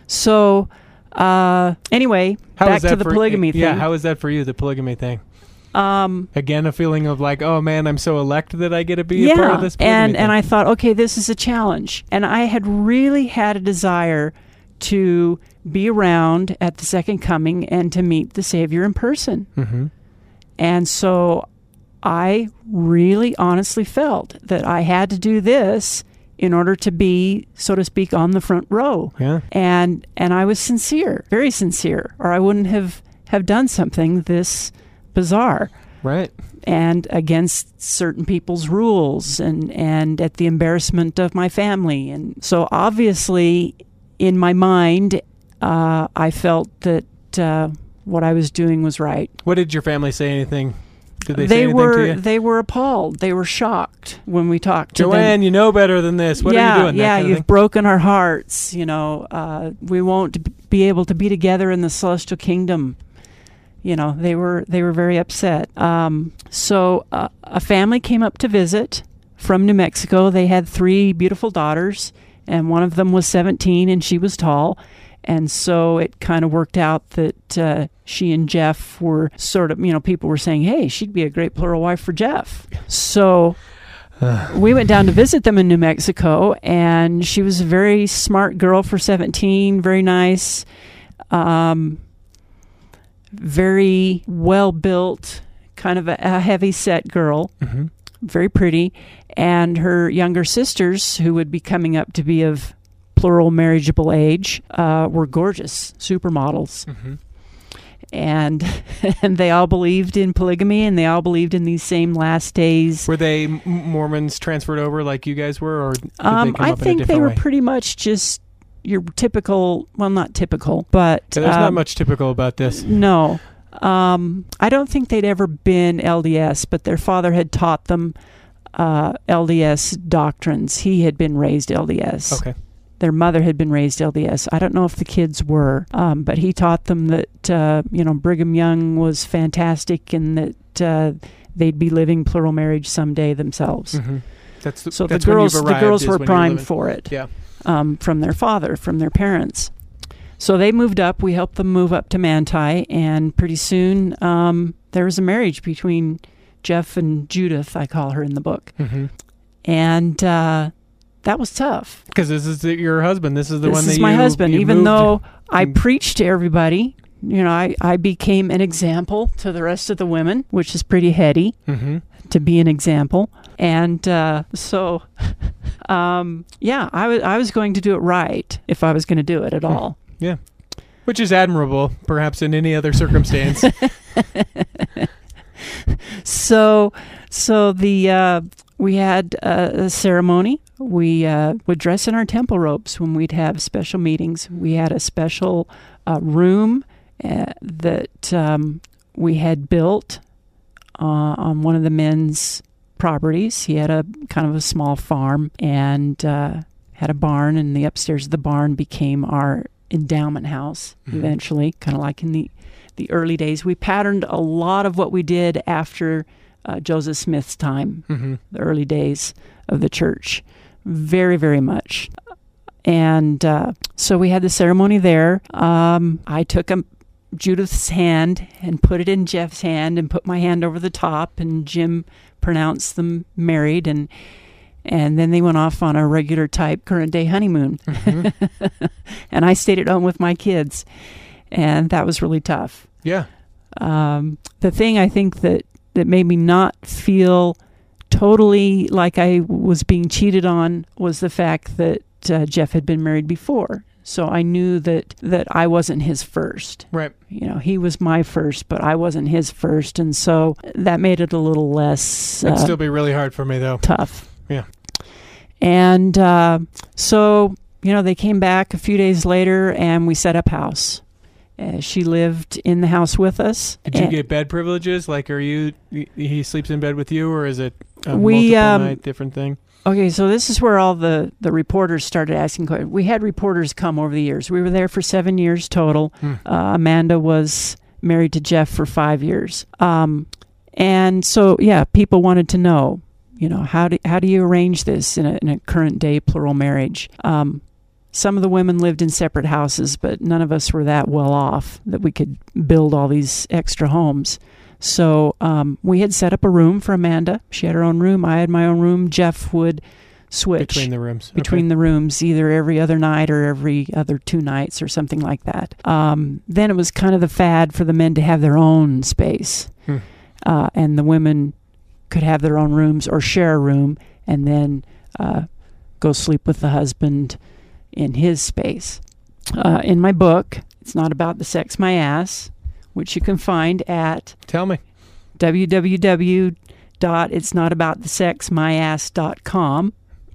So, uh, anyway, how back to the for, polygamy yeah, thing. how was that for you, the polygamy thing? Um, Again, a feeling of like, oh man, I'm so elect that I get to be yeah, a part of this. and and I thought, okay, this is a challenge, and I had really had a desire to be around at the second coming and to meet the Savior in person, mm-hmm. and so I really honestly felt that I had to do this in order to be, so to speak, on the front row. Yeah. And and I was sincere, very sincere, or I wouldn't have, have done something this bizarre. Right. And against certain people's rules and, and at the embarrassment of my family. And so obviously, in my mind, uh, I felt that uh, what I was doing was right. What did your family say? Anything? Did they, They, say anything were to you? they were appalled. They were shocked when we talked to them. Joanne, you know better than this. What yeah, are you doing? That yeah, kind of you've thing? broken our hearts. You know, uh, we won't be able to be together in the celestial kingdom. You know, they were they were very upset. Um, so uh, a family came up to visit from New Mexico. They had three beautiful daughters, and one of them was seventeen, and she was tall. And so it kind of worked out that uh, she and Jeff were sort of, you know, people were saying, hey, she'd be a great plural wife for Jeff. So we went down to visit them in New Mexico, and she was a very smart girl for seventeen, very nice, um, very well-built, kind of a, a heavy-set girl, mm-hmm. very pretty. And her younger sisters, who would be coming up to be of plural marriageable age, uh, were gorgeous supermodels. Mm-hmm. And and they all believed in polygamy, and they all believed in these same last days. Were they M- Mormons transferred over like you guys were, or did Um, they come I up in a think they different were way? pretty much just your typical, well, not typical, but... Yeah, there's not um, much typical about this. No. Um, I don't think they'd ever been L D S, but their father had taught them uh, L D S doctrines. He had been raised L D S. Okay. Their mother had been raised L D S. I don't know if the kids were, um, but he taught them that, uh, you know, Brigham Young was fantastic and that uh, they'd be living plural marriage someday themselves. Mm-hmm. That's the, So that's the when girls, you've the arrived girls is were when you're primed living- for it Yeah. um, from their father, from their parents. So they moved up. We helped them move up to Manti, and pretty soon um, there was a marriage between Jeff and Judith, I call her in the book. Mm-hmm. And uh, that was tough. Because this is the, your husband. This is the this one that is you my husband. you Even moved- though I Mm. preached to everybody, you know, I, I became an example to the rest of the women, which is pretty heady Mm-hmm. to be an example. And uh, so, um, yeah, I was I was going to do it right if I was going to do it at all. Yeah. Which is admirable, perhaps in any other circumstance. So, so the uh, we had a, a ceremony. We uh, would dress in our temple robes when we'd have special meetings. We had a special uh, room uh, that um, we had built uh, on one of the men's properties. He had a kind of a small farm and uh, had a barn, and the upstairs of the barn became our endowment house Mhm. eventually, kind of like in the the early days. We patterned a lot of what we did after uh, Joseph Smith's time, Mm-hmm. the early days of the church, very, very much. And uh, so we had the ceremony there. Um, I took a, Judith's hand and put it in Jeff's hand and put my hand over the top, and Jim pronounced them married, and and then they went off on a regular type current day honeymoon. Mm-hmm. And I stayed at home with my kids, and that was really tough. Yeah. Um, the thing I think that, that made me not feel totally like I was being cheated on was the fact that uh, Jeff had been married before. So I knew that, that I wasn't his first. Right. You know, he was my first, but I wasn't his first. And so that made it a little less It'd uh, still be really hard for me, though. tough. Yeah. And uh, so, you know, they came back a few days later and we set up house. Uh, she lived in the house with us. Did you And get bed privileges? Like, are you, he sleeps in bed with you, or is it a We, multiple um, night different thing? Okay, so this is where all the, the reporters started asking questions. We had reporters come over the years. We were there for seven years total. Hmm. Uh, Amanda was married to Jeff for five years. Um, and so, yeah, people wanted to know, you know, how do how do you arrange this in a, in a current day plural marriage? Um, some of the women lived in separate houses, but none of us were that well off that we could build all these extra homes. So um, we had set up a room for Amanda. She had her own room. I had my own room. Jeff would switch between the rooms. Between okay. the rooms, either every other night or every other two nights or something like that. Um, then it was kind of the fad for the men to have their own space. Hmm. Uh, and the women could have their own rooms or share a room and then uh, go sleep with the husband in his space. Uh, in my book, It's Not About the Sex My Ass, which you can find at Tell me. w w w dot its not about the sex my ass dot com.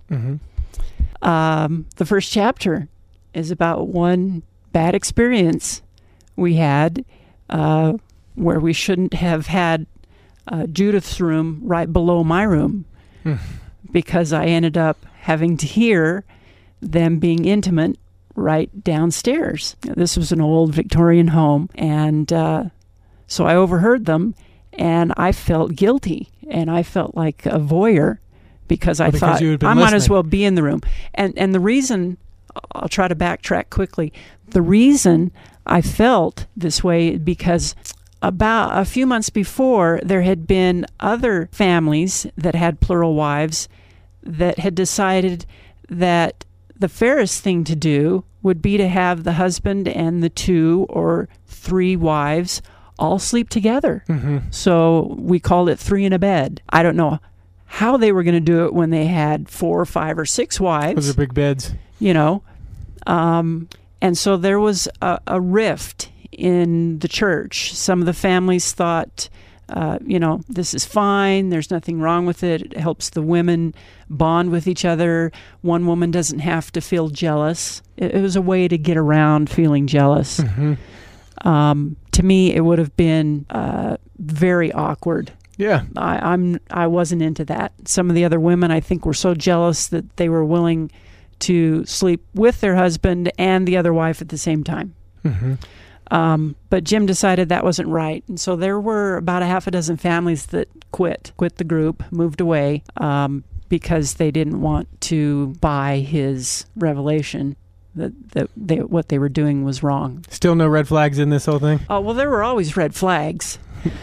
Mm-hmm. Um, the first chapter is about one bad experience we had uh, where we shouldn't have had uh, Judith's room right below my room Hmm. because I ended up having to hear them being intimate right downstairs. This was an old Victorian home, and uh, so I overheard them, and I felt guilty, and I felt like a voyeur because I Well, because thought you had been I might as listening. well be in the room. And and the reason, I'll try to backtrack quickly, the reason I felt this way because about a few months before, there had been other families that had plural wives that had decided that the fairest thing to do would be to have the husband and the two or three wives all sleep together. Mm-hmm. So we called it three in a bed. I don't know how they were going to do it when they had four or five or six wives. Those are big beds. You know, um, and so there was a, a rift in the church. Some of the families thought, uh, you know, this is fine. There's nothing wrong with it. It helps the women bond with each other. One woman doesn't have to feel jealous. It, it was a way to get around feeling jealous. Mm-hmm. Um, to me, it would have been uh, very awkward. Yeah. I, I'm I wasn't into that. Some of the other women, I think, were so jealous that they were willing to sleep with their husband and the other wife at the same time. Mm-hmm. Um, but Jim decided that wasn't right, and so there were about a half a dozen families that quit, quit the group, moved away um, because they didn't want to buy his revelation that that they, what they were doing was wrong. Still no red flags in this whole thing? Oh well, there were always red flags.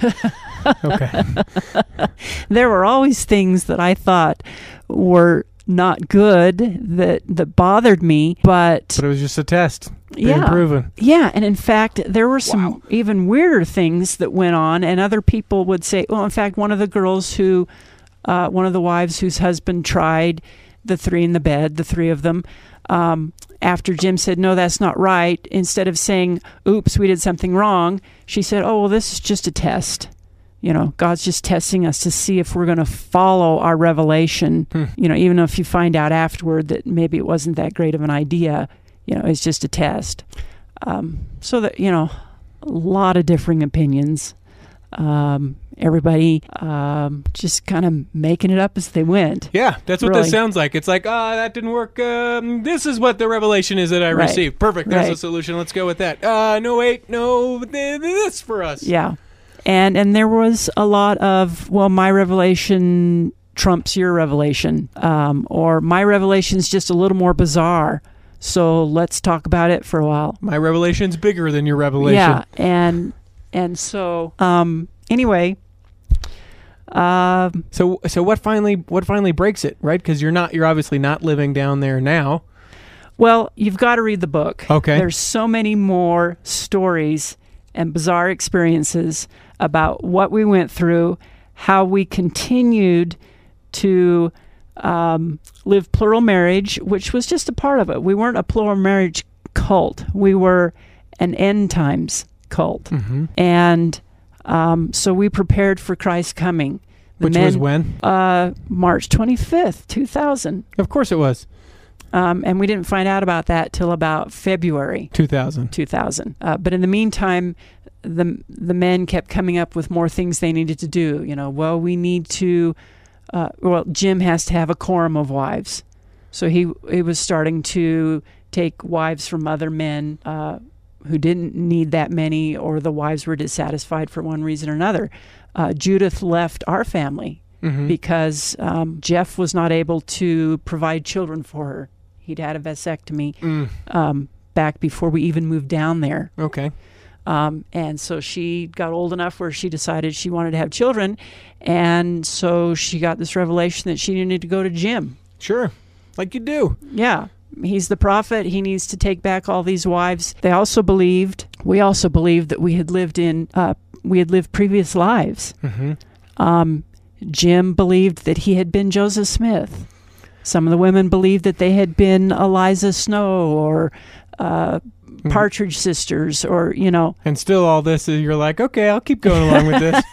Okay. There were always things that I thought were not good that that bothered me, but But it was just a test. Being yeah, proven. yeah, and in fact, there were some Wow. even weirder things that went on, and other people would say, well, in fact, one of the girls who, uh, one of the wives whose husband tried the three in the bed, the three of them, um, after Jim said, no, that's not right, instead of saying, oops, we did something wrong, she said, oh, well, this is just a test. You know, God's just testing us to see if we're going to follow our revelation. Hmm. You know, even if you find out afterward that maybe it wasn't that great of an idea, you know, it's just a test. Um, so that, you know, a lot of differing opinions. Um, everybody um, just kind of making it up as they went. Yeah, that's what Really. this sounds like. It's like, ah, that didn't work. Um, this is what the revelation is that I Right. received. Perfect. There's Right. a solution. Let's go with that. Uh, no, wait, no, th- th- this for us. Yeah. And and there was a lot of, well, my revelation trumps your revelation, um, or my revelation's just a little more bizarre. So let's talk about it for a while. My revelation's bigger than your revelation. Yeah, and and so um, anyway, um, So, so what finally, what finally breaks it, right? Because you're not, you're obviously not living down there now. well, you've got to read the book. Okay. There's so many more stories and bizarre experiences about what we went through, how we continued to um, live plural marriage, which was just a part of it. We weren't a plural marriage cult. We were an end times cult. Mm-hmm. And um, so we prepared for Christ's coming. The Which men- was when? Uh, March twenty-fifth, two thousand. Of course it was. Um, and we didn't find out about that till about February two thousand. two thousand. Uh, but in the meantime, the the men kept coming up with more things they needed to do. You know, well, we need to. Uh, well, Jim has to have a quorum of wives, so he he was starting to take wives from other men uh, who didn't need that many, or the wives were dissatisfied for one reason or another. Uh, Judith left our family Mm-hmm. because um, Jeff was not able to provide children for her. He'd had a vasectomy Mm. um, back before we even moved down there. Okay. Um, and so she got old enough where she decided she wanted to have children. And so she got this revelation that she needed to go to Jim. Sure. Like you do. Yeah. He's the prophet. He needs to take back all these wives. They also believed, we also believed that we had lived in, uh, we had lived previous lives. Mm-hmm. Um, Jim believed that he had been Joseph Smith. Some of the women believed that they had been Eliza Snow or uh, Mm-hmm. Partridge Sisters, or, you know. And still all this, is you're like, okay, I'll keep going along with this.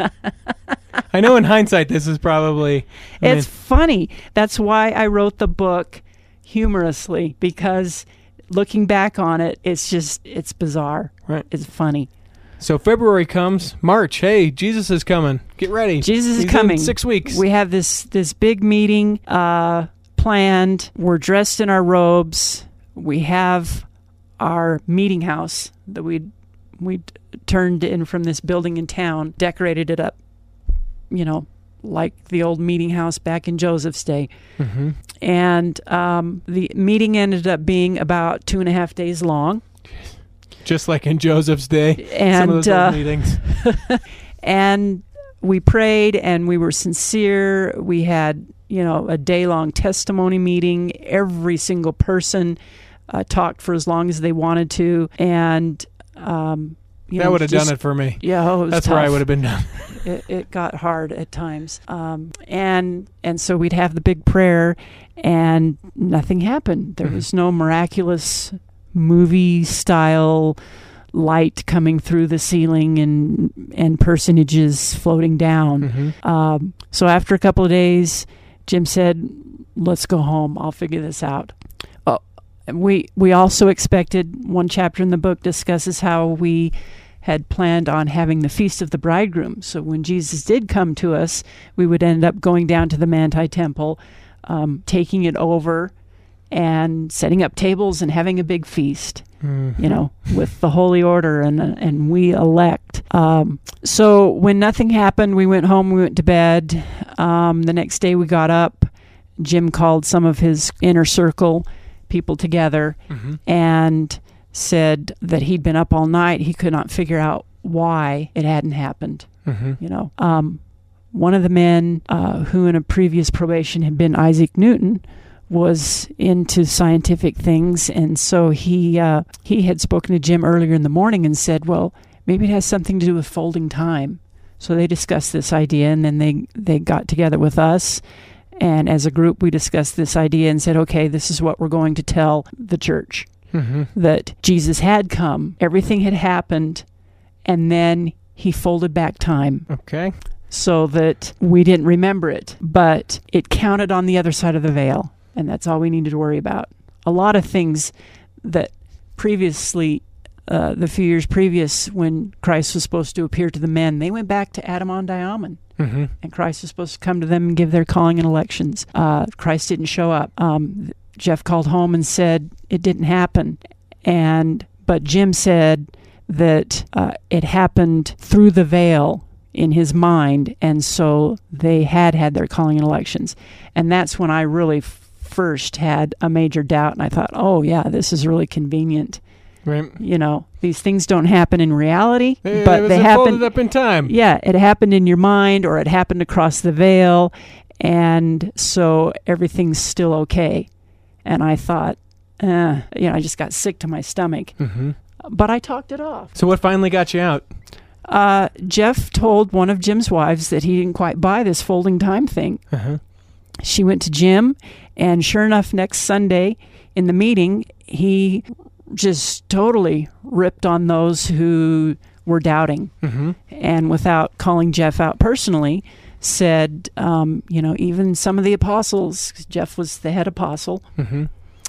I know in hindsight this is probably... I It's mean, funny. That's why I wrote the book humorously, because looking back on it, it's just, it's bizarre. Right. It's funny. so February comes, March, hey, Jesus is coming. Get ready. Jesus is He's coming. in six weeks. We have this, this big meeting uh, planned. We're dressed in our robes. We have our meeting house that we'd, we'd turned in from this building in town, decorated it up, you know, like the old meeting house back in Joseph's day. Mm-hmm. And um, the meeting ended up being about two and a half days long. Just like in Joseph's day. And, some of those uh, old meetings. And we prayed and we were sincere. We had, you know, a day-long testimony meeting. Every single person uh, talked for as long as they wanted to. And, um, you that know, would have just- done it for me. Yeah, oh, it was That's where I tough. would have been done. It, it got hard at times. Um, and and so we'd have the big prayer, and nothing happened. There Mhm. was no miraculous movie-style light coming through the ceiling and and personages floating down. Mm-hmm. Um, so after a couple of days, Jim said, "Let's go home. I'll figure this out." Oh, and we we also expected, one chapter in the book discusses how we had planned on having the Feast of the Bridegroom. So when Jesus did come to us, we would end up going down to the Manti Temple, um, taking it over, and setting up tables and having a big feast. Mm-hmm. You know, with the Holy Order and and we elect. Um, so when nothing happened, we went home, we went to bed. Um, the next day we got up. Jim called some of his inner circle people together Mm-hmm. and said that he'd been up all night. He could not figure out why it hadn't happened. Mm-hmm. You know, um, one of the men uh, who in a previous probation had been Isaac Newton was into scientific things, and so he uh, he had spoken to Jim earlier in the morning and said, well, maybe it has something to do with folding time. So they discussed this idea, and then they, they got together with us, and as a group we discussed this idea and said, okay, this is what we're going to tell the church, Mm-hmm. that Jesus had come, everything had happened, and then he folded back time Okay. so that we didn't remember it, but it counted on the other side of the veil. And that's all we needed to worry about. A lot of things that previously, uh, the few years previous when Christ was supposed to appear to the men, they went back to Adam-on-Diamond. Mm-hmm. And Christ was supposed to come to them and give their calling and elections. Uh, Christ didn't show up. Um, Jeff called home and said it didn't happen. And but Jim said that uh, it happened through the veil in his mind, and so they had had their calling and elections. And that's when I really f- first had a major doubt, and I thought, oh yeah, this is really convenient. Right. You know, these things don't happen in reality, It, but it was they folded happen. up in time. Yeah, it happened in your mind, or it happened across the veil, and so everything's still okay. And I thought, uh, you know, I just got sick to my stomach, Mm-hmm. but I talked it off. So what finally got you out? Uh, Jeff told one of Jim's wives that he didn't quite buy this folding time thing. Uh-huh. She went to Jim, and sure enough, next Sunday in the meeting, he just totally ripped on those who were doubting. Mm-hmm. And without calling Jeff out personally, said, um, you know, even some of the apostles, 'cause Jeff was the head apostle, Mm-hmm.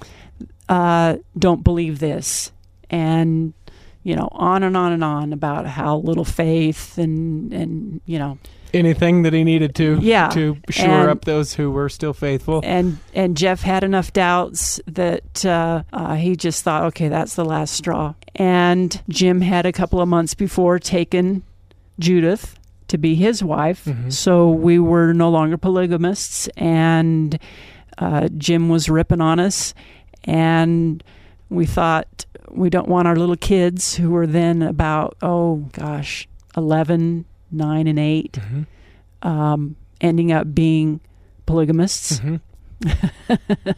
uh, don't believe this. And, you know, on and on and on about how little faith and, and you know, Anything that he needed to Yeah. to shore And- up those who were still faithful. and and Jeff had enough doubts that uh, uh, he just thought, okay, that's the last straw. And Jim had a couple of months before taken Judith to be his wife, Mhm. so we were no longer polygamists, and uh, Jim was ripping on us, and we thought we don't want our little kids, who were then about, oh gosh, eleven, nine, and eight, mm-hmm. um, ending up being polygamists. Mm-hmm.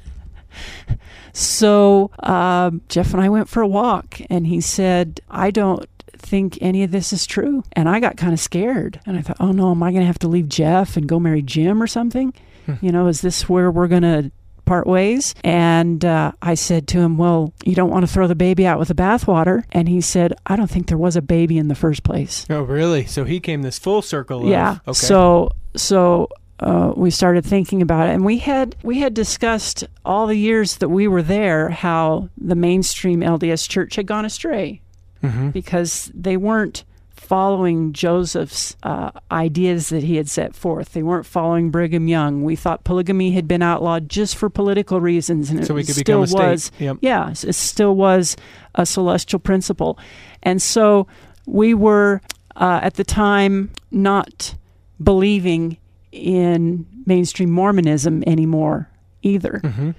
So uh, Jeff and I went for a walk, and he said, I don't think any of this is true. And I got kind of scared. And I thought, oh no, am I going to have to leave Jeff and go marry Jim or something? Hmm. You know, is this where we're going to part ways? And uh, I said to him, well, you don't want to throw the baby out with the bathwater. And he said, I don't think there was a baby in the first place. Oh, really? So he came this full circle. Yeah. Of, okay. So, so uh, we started thinking about it, and we had we had discussed all the years that we were there how the mainstream L D S church had gone astray, mm-hmm. because they weren't following Joseph's uh, ideas that he had set forth. They weren't following Brigham Young. We thought polygamy had been outlawed just for political reasons, and so it we could still become a was. state. Yep. Yeah, it still was a celestial principle, and so we were uh, at the time not believing in mainstream Mormonism anymore either. Mm-hmm.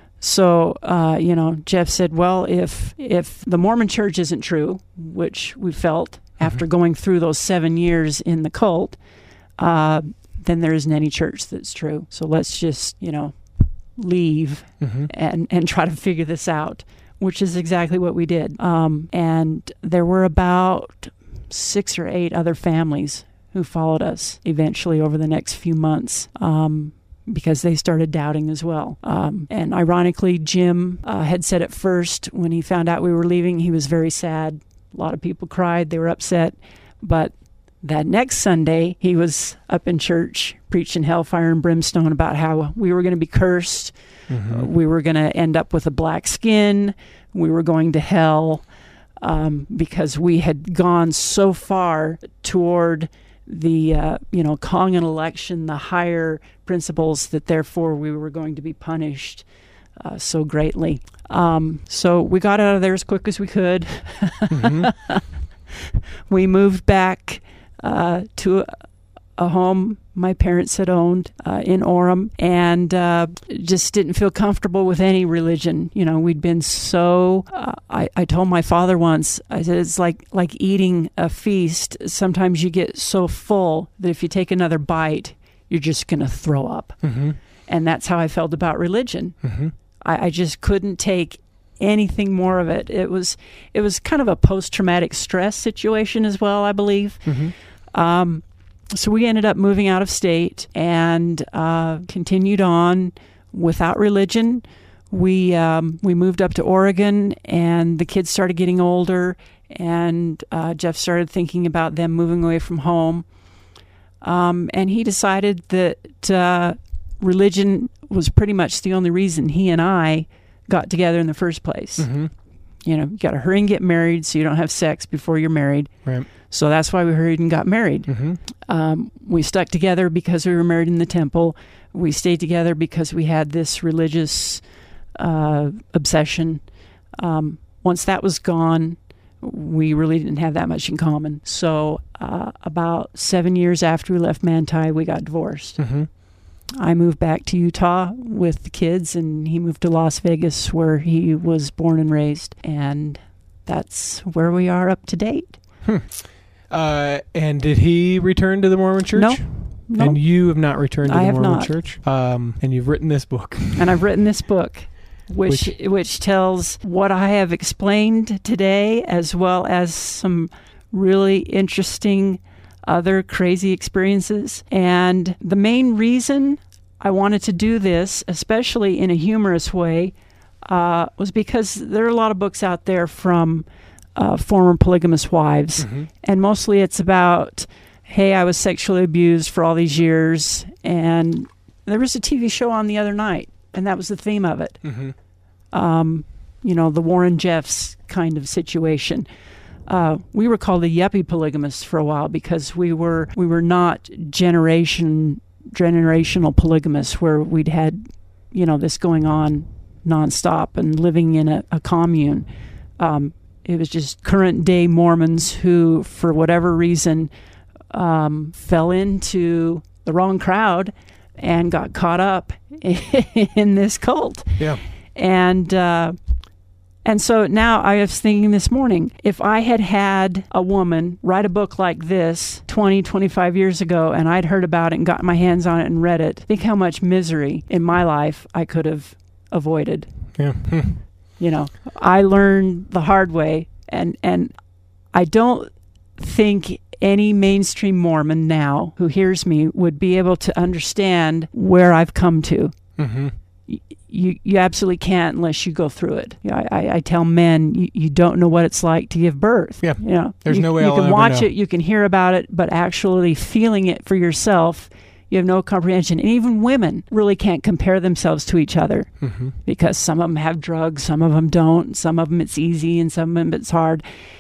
So, uh, you know, Jeff said, well, if if the Mormon church isn't true, which we felt mm-hmm. after going through those seven years in the cult, uh, then there isn't any church that's true. So let's just, you know, leave mm-hmm. and, and try to figure this out, which is exactly what we did. Um, and there were about six or eight other families who followed us eventually over the next few months, um, because they started doubting as well. Um, and ironically, Jim uh, had said at first, when he found out we were leaving, he was very sad. A lot of people cried. They were upset. But that next Sunday, he was up in church preaching hellfire and brimstone about how we were going to be cursed. Mm-hmm. Uh, we were going to end up with a black skin. We were going to hell, um, because we had gone so far toward the, uh, you know, calling an election, the higher principles, that therefore we were going to be punished uh, so greatly. Um, so we got out of there as quick as we could. Mm-hmm. We moved back uh, to a, a home my parents had owned uh, in Orem, and uh, just didn't feel comfortable with any religion. You know, we'd been so, uh, I, I told my father once, I said, it's like, like eating a feast. Sometimes you get so full that if you take another bite, you're just going to throw up. Mm-hmm. And that's how I felt about religion. Mm-hmm. I, I just couldn't take anything more of it. It was, it was kind of a post-traumatic stress situation as well, I believe. Mm-hmm. Um, So we ended up moving out of state and uh, continued on without religion. We um, we moved up to Oregon, and the kids started getting older, and uh, Jeff started thinking about them moving away from home. Um, and he decided that uh, religion was pretty much the only reason he and I got together in the first place. Mm-hmm. You know, you got to hurry and get married so you don't have sex before you're married. Right. So that's why we hurried and got married. Mm-hmm. Um, we stuck together because we were married in the temple. We stayed together because we had this religious uh, obsession. Um, once that was gone, we really didn't have that much in common. So uh, about seven years after we left Manti, we got divorced. Mm-hmm. I moved back to Utah with the kids, and he moved to Las Vegas, where he was born and raised. And that's where we are up to date. Hmm. Uh, and did he return to the Mormon Church? No. No. And you have not returned to I the have Mormon not. Church? Um, and you've written this book. And I've written this book, which, which which tells what I have explained today, as well as some really interesting other crazy experiences. And the main reason I wanted to do this, especially in a humorous way, uh, was because there are a lot of books out there from uh, former polygamous wives. Mm-hmm. And mostly it's about, hey, I was sexually abused for all these years. And there was a T V show on the other night, and that was the theme of it. Mm-hmm. Um, you know, the Warren Jeffs kind of situation. Uh, we were called the yuppie polygamists for a while because we were we were not generation generational polygamists, where we'd had, you know, this going on nonstop and living in a, a commune. Um, it was just current day Mormons who, for whatever reason, um, fell into the wrong crowd and got caught up in this cult. Yeah. And uh, and so now I was thinking this morning, if I had had a woman write a book like this twenty, twenty-five years ago, and I'd heard about it and gotten my hands on it and read it, think how much misery in my life I could have avoided. Yeah. Hmm. You know, I learned the hard way, and, and I don't think any mainstream Mormon now who hears me would be able to understand where I've come to. Mm-hmm. You you absolutely can't unless you go through it. You know, I, I, I tell men, you, you don't know what it's like to give birth. Yeah. You know, There's you, no way you I'll can ever watch know. it, you can hear about it, but actually feeling it for yourself, you have no comprehension. And even women really can't compare themselves to each other Mm-hmm. because some of them have drugs, some of them don't, some of them it's easy, and some of them it's hard.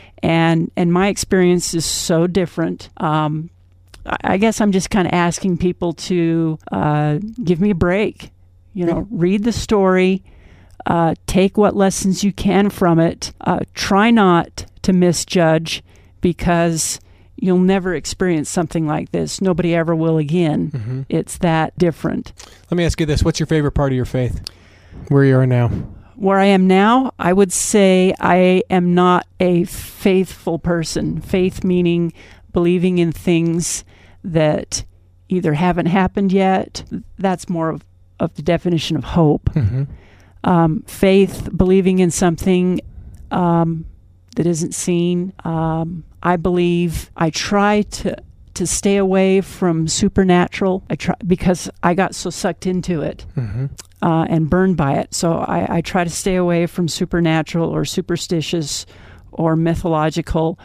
And and my experience is so different. Um, I, I guess I'm just kind of asking people to uh, give me a break. You know, read the story, uh, take what lessons you can from it. Uh, try not to misjudge, because you'll never experience something like this. Nobody ever will again. Mm-hmm. It's that different. Let me ask you this. What's your favorite part of your faith? Where you are now? Where I am now, I would say I am not a faithful person. Faith meaning believing in things that either haven't happened yet. That's more of, of the definition of hope. Mm-hmm. Um, faith, believing in something um, that isn't seen. Um, I believe I try to to stay away from supernatural. I try because I got so sucked into it. Mm-hmm. Uh, and burned by it. So I, I try to stay away from supernatural or superstitious or mythological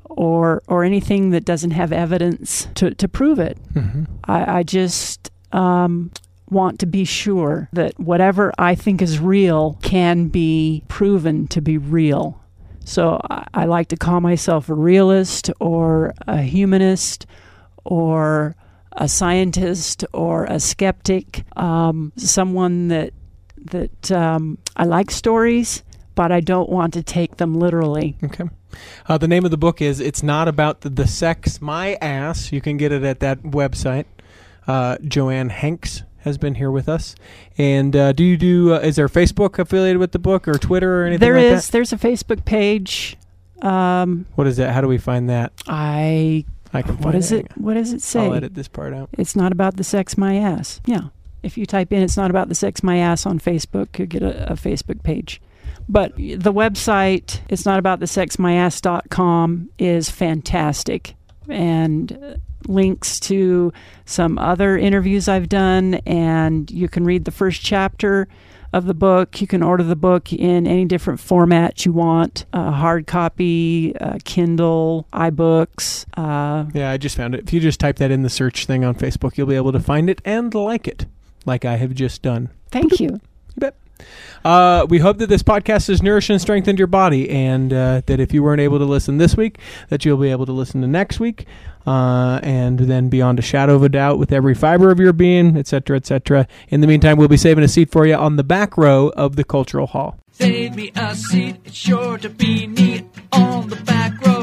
or or anything that doesn't have evidence to, to prove it. Mm-hmm. I, I just um, want to be sure that whatever I think is real can be proven to be real. So I, I like to call myself a realist or a humanist or a scientist or a skeptic, um, someone that that um, I like stories, but I don't want to take them literally. Okay. Uh, the name of the book is It's Not About the, the Sex My Ass. You can get it at that website. Uh, Joanne Hanks has been here with us. And uh, do you do, uh, is there Facebook affiliated with the book or Twitter or anything There like is. that? There's a Facebook page. Um, What is that? How do we find that? I... I can find What is it. it? What does it say? I'll edit this part out. It's not about the sex my ass. Yeah. If you type in It's Not About the Sex My Ass on Facebook, you'll get a, a Facebook page. But the website, it's not about the sex my ass dot com, is fantastic. And uh, links to some other interviews I've done, and you can read the first chapter of the book. You can order the book in any different format you want, uh, hard copy, uh, Kindle, iBooks. Uh, Yeah, I just found it. If you just type that in the search thing on Facebook, you'll be able to find it and like it, like I have just done. thank you. You bet. Uh, we hope that this podcast has nourished and strengthened your body, and uh, that if you weren't able to listen this week, that you'll be able to listen to next week, uh, and then beyond a shadow of a doubt with every fiber of your being, et cetera, et cetera. In the meantime, we'll be saving a seat for you on the back row of the Cultural Hall. Save me a seat, it's sure to be neat on the back row.